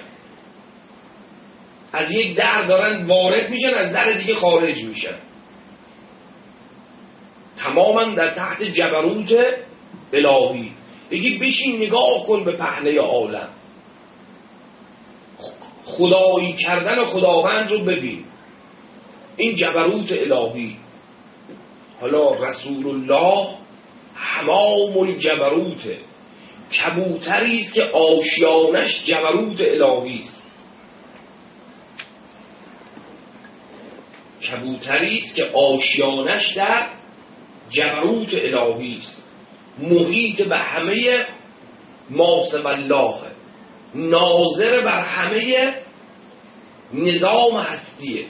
از یک در دارن وارد میشن، از در دیگه خارج میشن. تماما در تحت جبروت الهی. یکی بشین نگاه کن به پهنه عالم، خدایی کردن خداوند رو ببین، این جبروت الهی. حالا رسول الله حمام الجبروته، کبوتری است که آشیانش جبروت الهی است. کبوتری است که آشیانش در جبروت الهی است، محیط به همه ما سوی الله، ناظر بر همه نظام هستیه.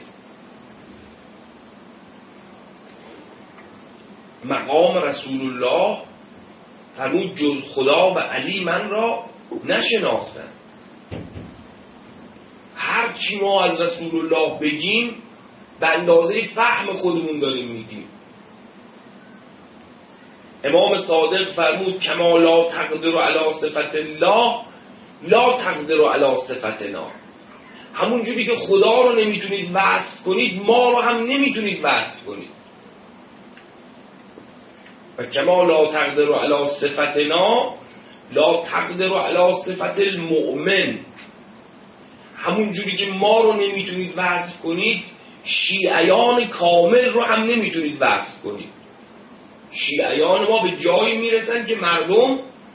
مقام رسول الله فرمود جز خدا و علی من را نشناختن. هر چی ما از رسول الله بگیم به اندازه فهم خودمون داریم میگیم. امام صادق فرمود کما لا تقدر علی صفت الله لا تقدر علی صفتنا. همون جوری که خدا رو نمیتونید وصف کنید، ما رو هم نمیتونید وصف کنید. و کما لا تقدر علی صفتنا لا تقدر علی صفت المؤمن. همون جوری که ما رو نمیتونید وصف کنید، شیعیان کامل رو هم نمیتونید وصف کنید. شیعیان ما به جایی میرسن که مردم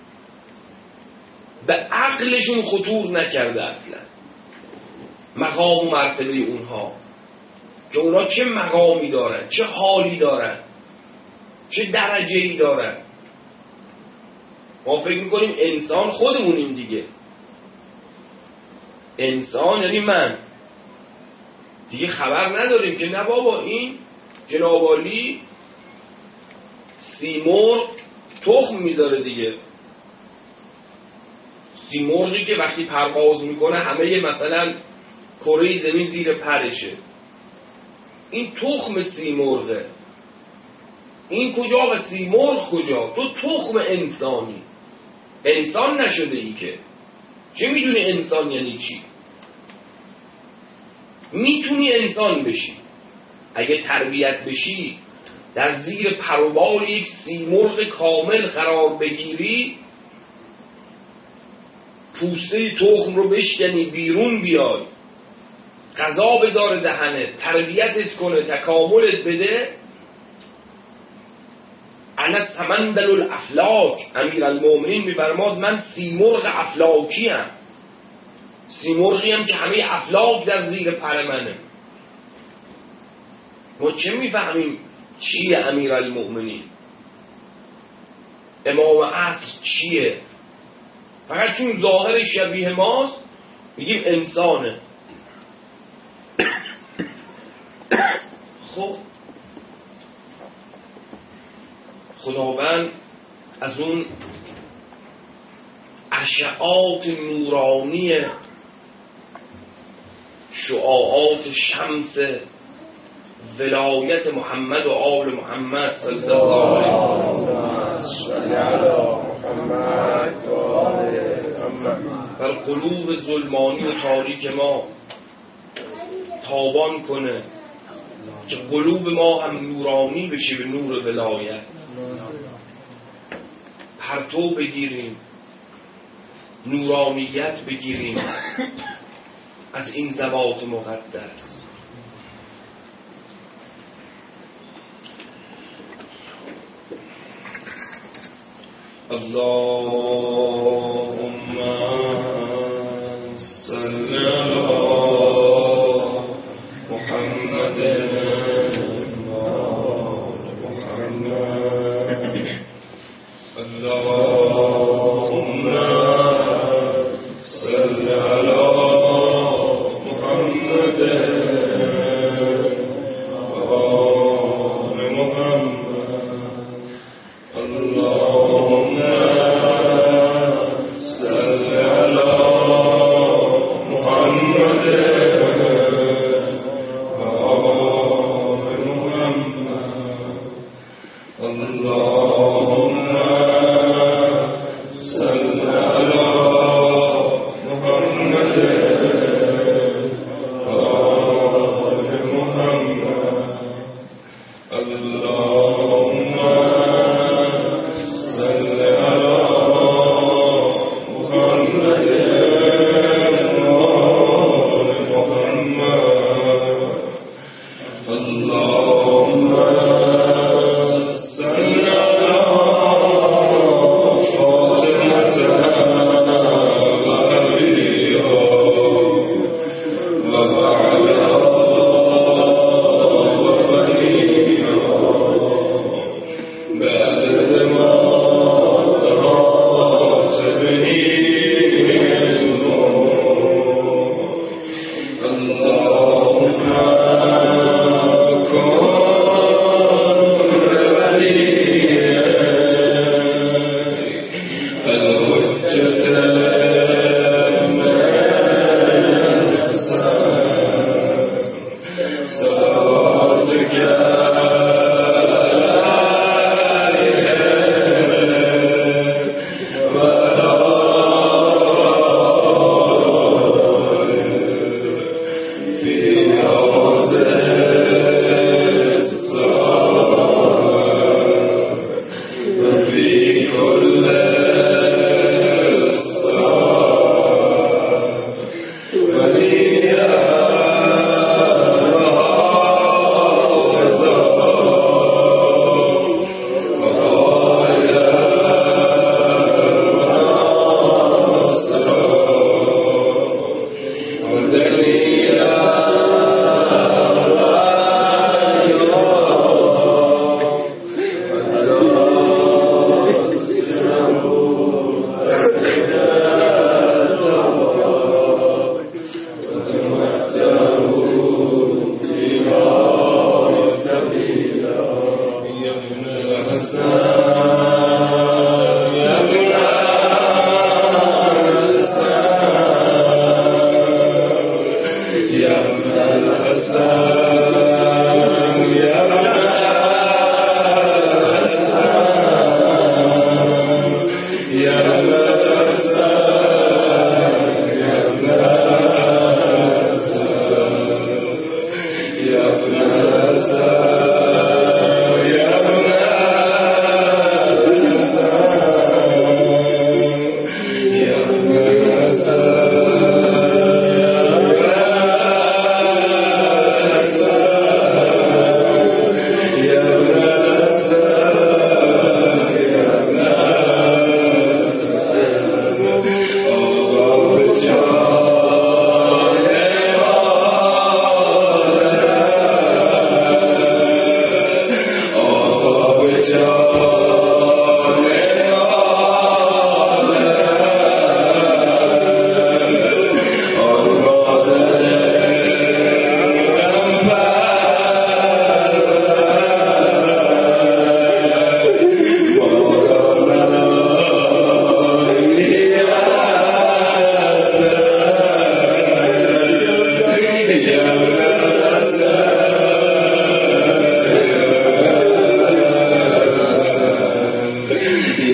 به عقلشون خطور نکرده اصلا مقام و مرتبه اونها، که اونها چه مقامی دارن، چه حالی دارن، چه درجه‌ای دارن. ما فکر میکنیم انسان خودمونیم دیگه. انسان یعنی من دیگه، خبر نداریم که نه بابا این جناب عالی سیمرغ تخم میذاره دیگه. سیمرغی که وقتی پرواز میکنه همه مثلا کره زمین زیر پرشه، این تخم سیمرغه. این کجا و سیمرغ کجا؟ تو تخم انسانی، انسان نشده ای که. چه میدونی انسان یعنی چی؟ میتونی انسان بشی اگه تربیت بشی، در زیر پروبال یک سیمرغ کامل قرار بگیری، پوسته تخم رو بشکنی بیرون بیای، غذا بذاره دهنه، تربیتت کنه، تکاملت بده. انا سمندل الافلاک، امیرالمومنین میفرماد من سیمرغ افلاکی ام، سیمرغی هم که همه افلاک در زیر پر منه. ما چه میفهمیم چیه امیرالمومنین؟ امام عصر چیه؟ فقط چون ظاهر شبیه ماست میگیم انسانه. خب خداوند از اون اشعاعات نورانی شعاعات شمس ولایت محمد و آل محمد صلی الله علیه بر قلوب ظلمانی و تاریک ما تابان کنه که قلوب ما هم نورانی بشه به نور ولایت، پرتو بگیریم، نورانیت بگیریم از این ذوات مقدس. اللهم صل علی محمد و آل محمد. اللهم صل علی محمد و آل محمد. اللهم صل علی محمد و آل محمد. اللهم صل علی محمد و آل محمد. اللهم صل علی محمد و آل محمد. اللهم صل علی فاطمة و علیها و علی بعد ما ظهرت به النور. اللهم كن وليا الحجة صلاتك يا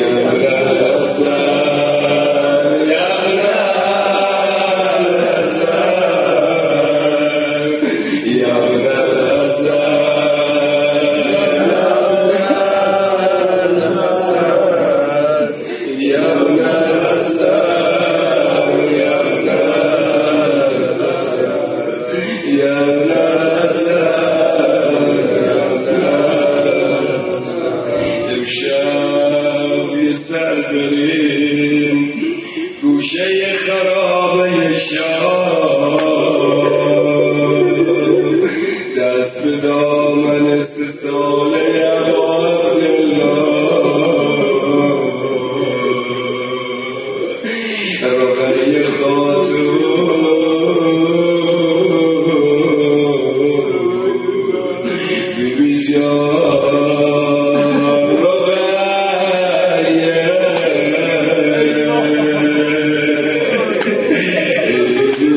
گوشه خرابه شاه دست به دامن استثال امان الله رقیه خاتون بیبی جان رقیه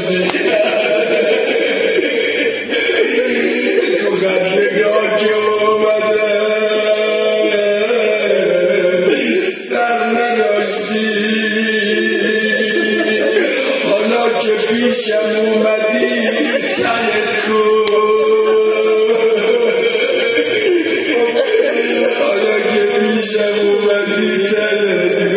باشی تو خندگاه که اومده سر نداشتی حالا که پیشم اومدی سرت کن حالا که پیشم اومدی سرت کن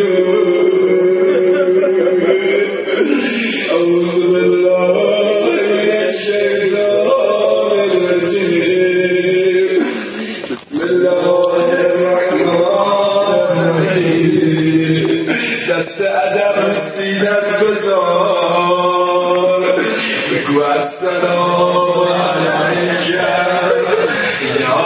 اعوذ بالله من الشیطان الرجیم بسم الله الرحمن الرحیم دست ادب سینت گذار بگو السلام علیک یا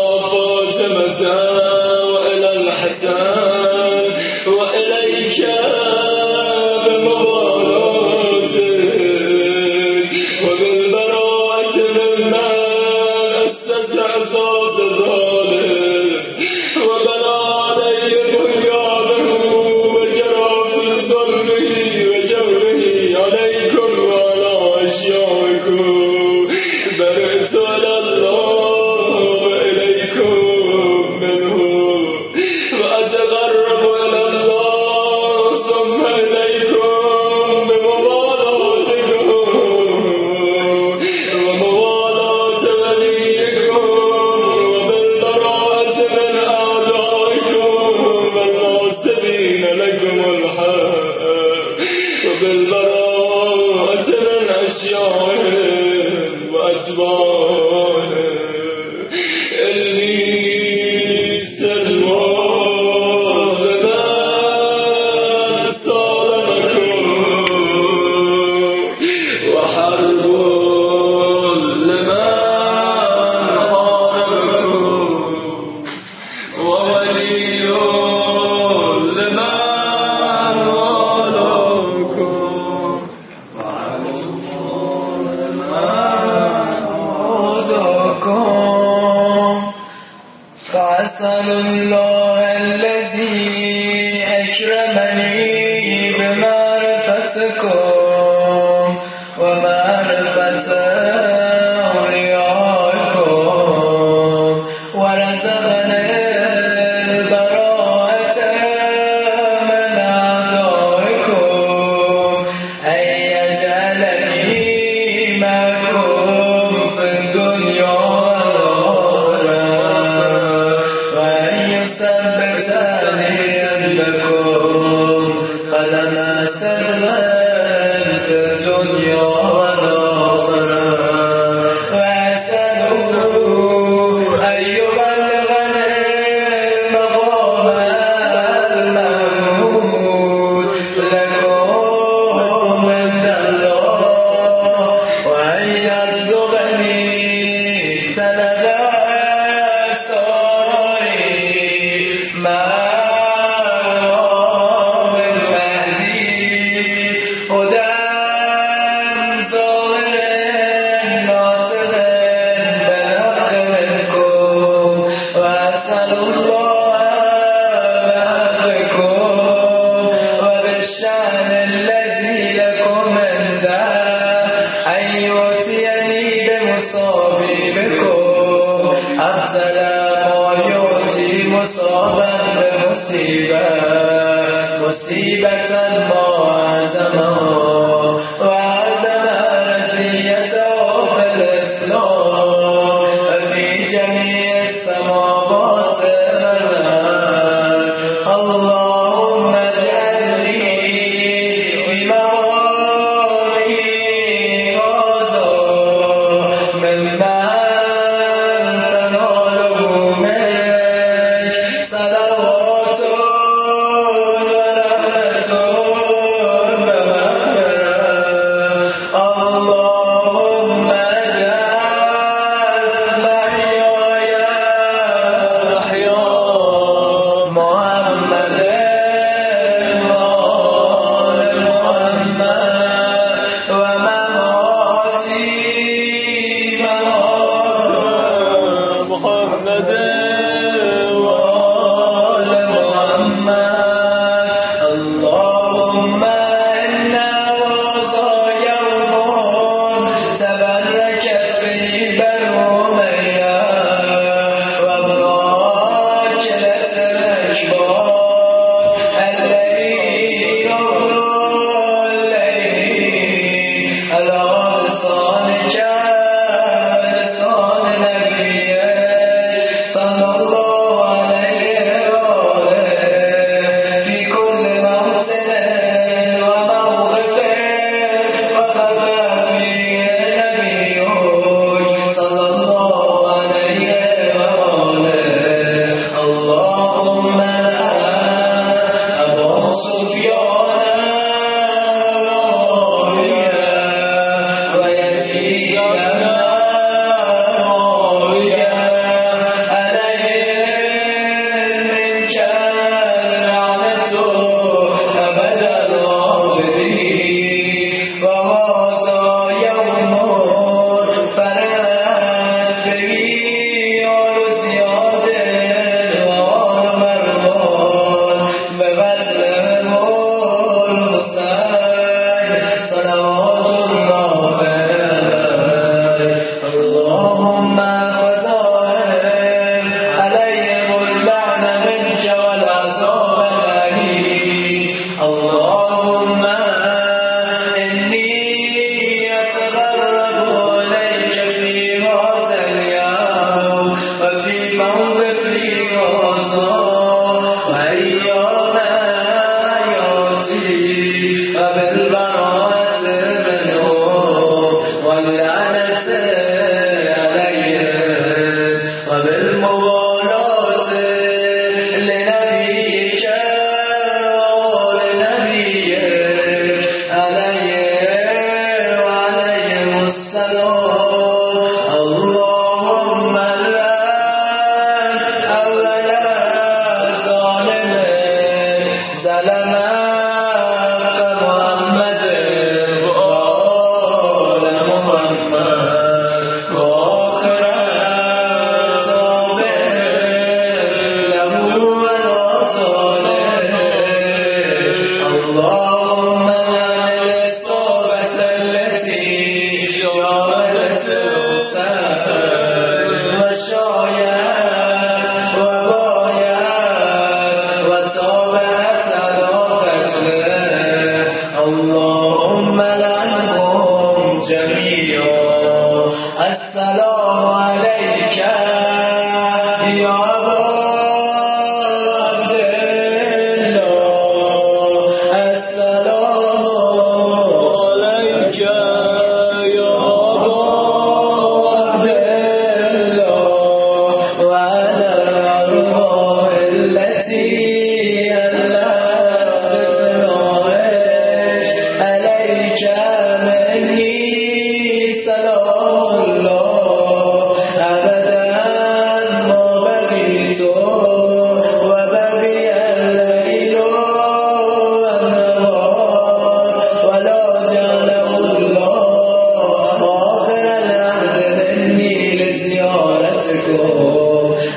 صلى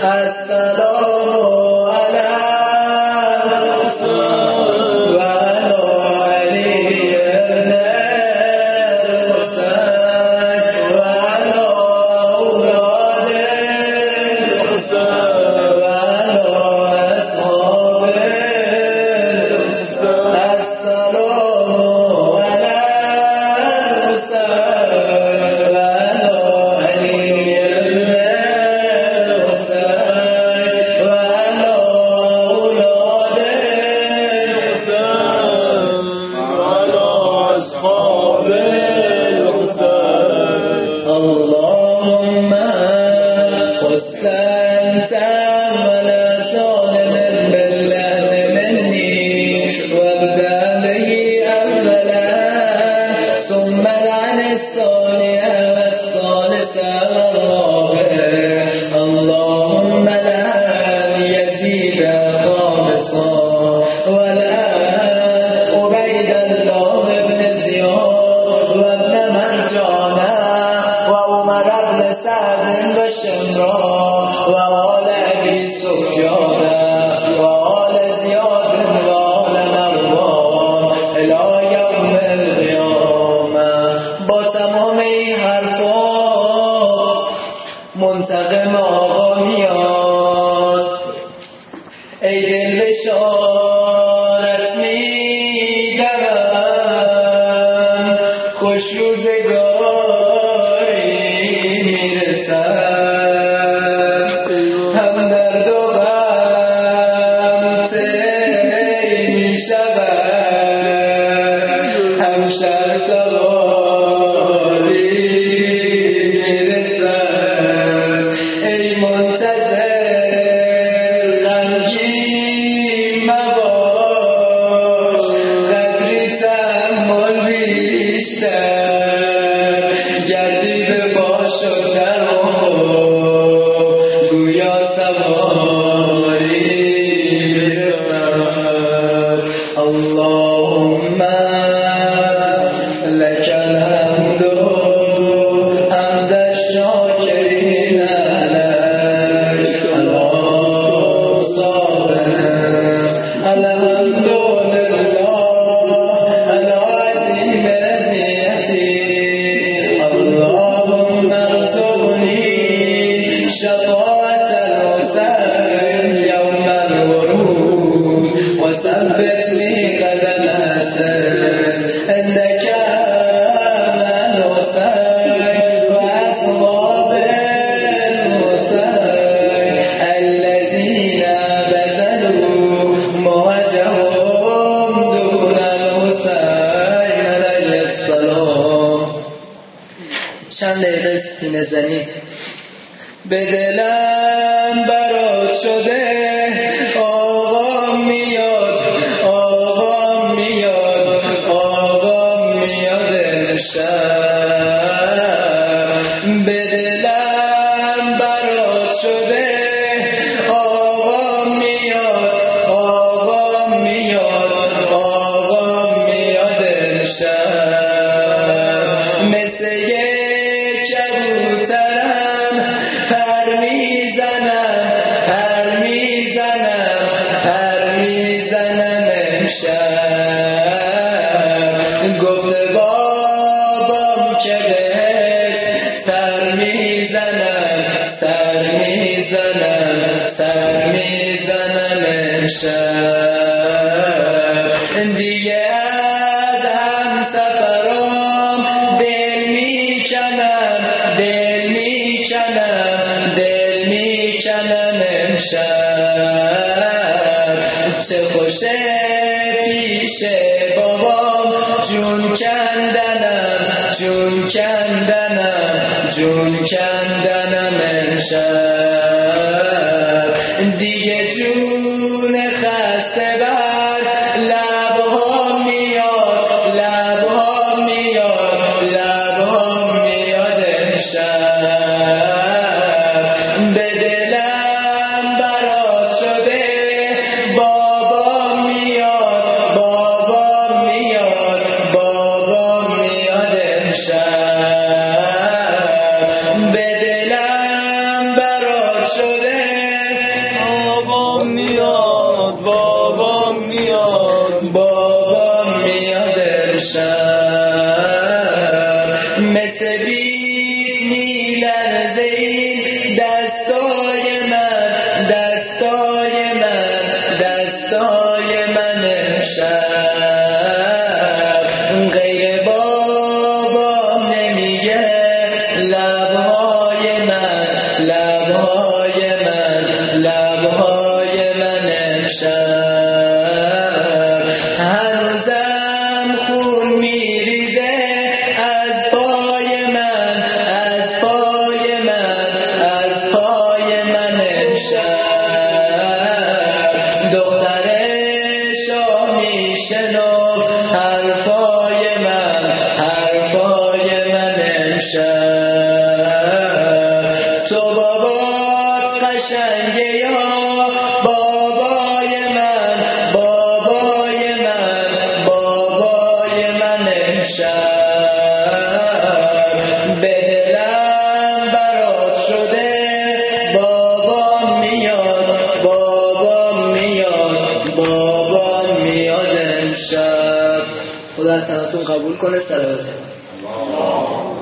منتقم آقا میاد، ای دل بشارت میدم، خوش روزگاری میرسد، هم درد و غم طی میشود، هم شر سواری چند دقیقه سینه زنی به دلم برات شده، آقا میاد آقا میاد آقا میاد امشب، به دلم برات شده، آقا میاد آقا میاد آقا میاد امشب، مثل گفته بابام که بهت سر میزنم امشب، دیگه از هم سفرام دل میکنم امشب، چه خوشه پیش بابام جون کندنم امشب، دیگه جون خسته بر لبها میاد امشب، به دلم برات شده، بابا میاد امشب، به دلم برات بیا بابای من بابای من بابای من امشب به دلم برات شده بابام میاد بابام میاد بابام میاد امشب. خدا از همتون قبول کنه. صلوات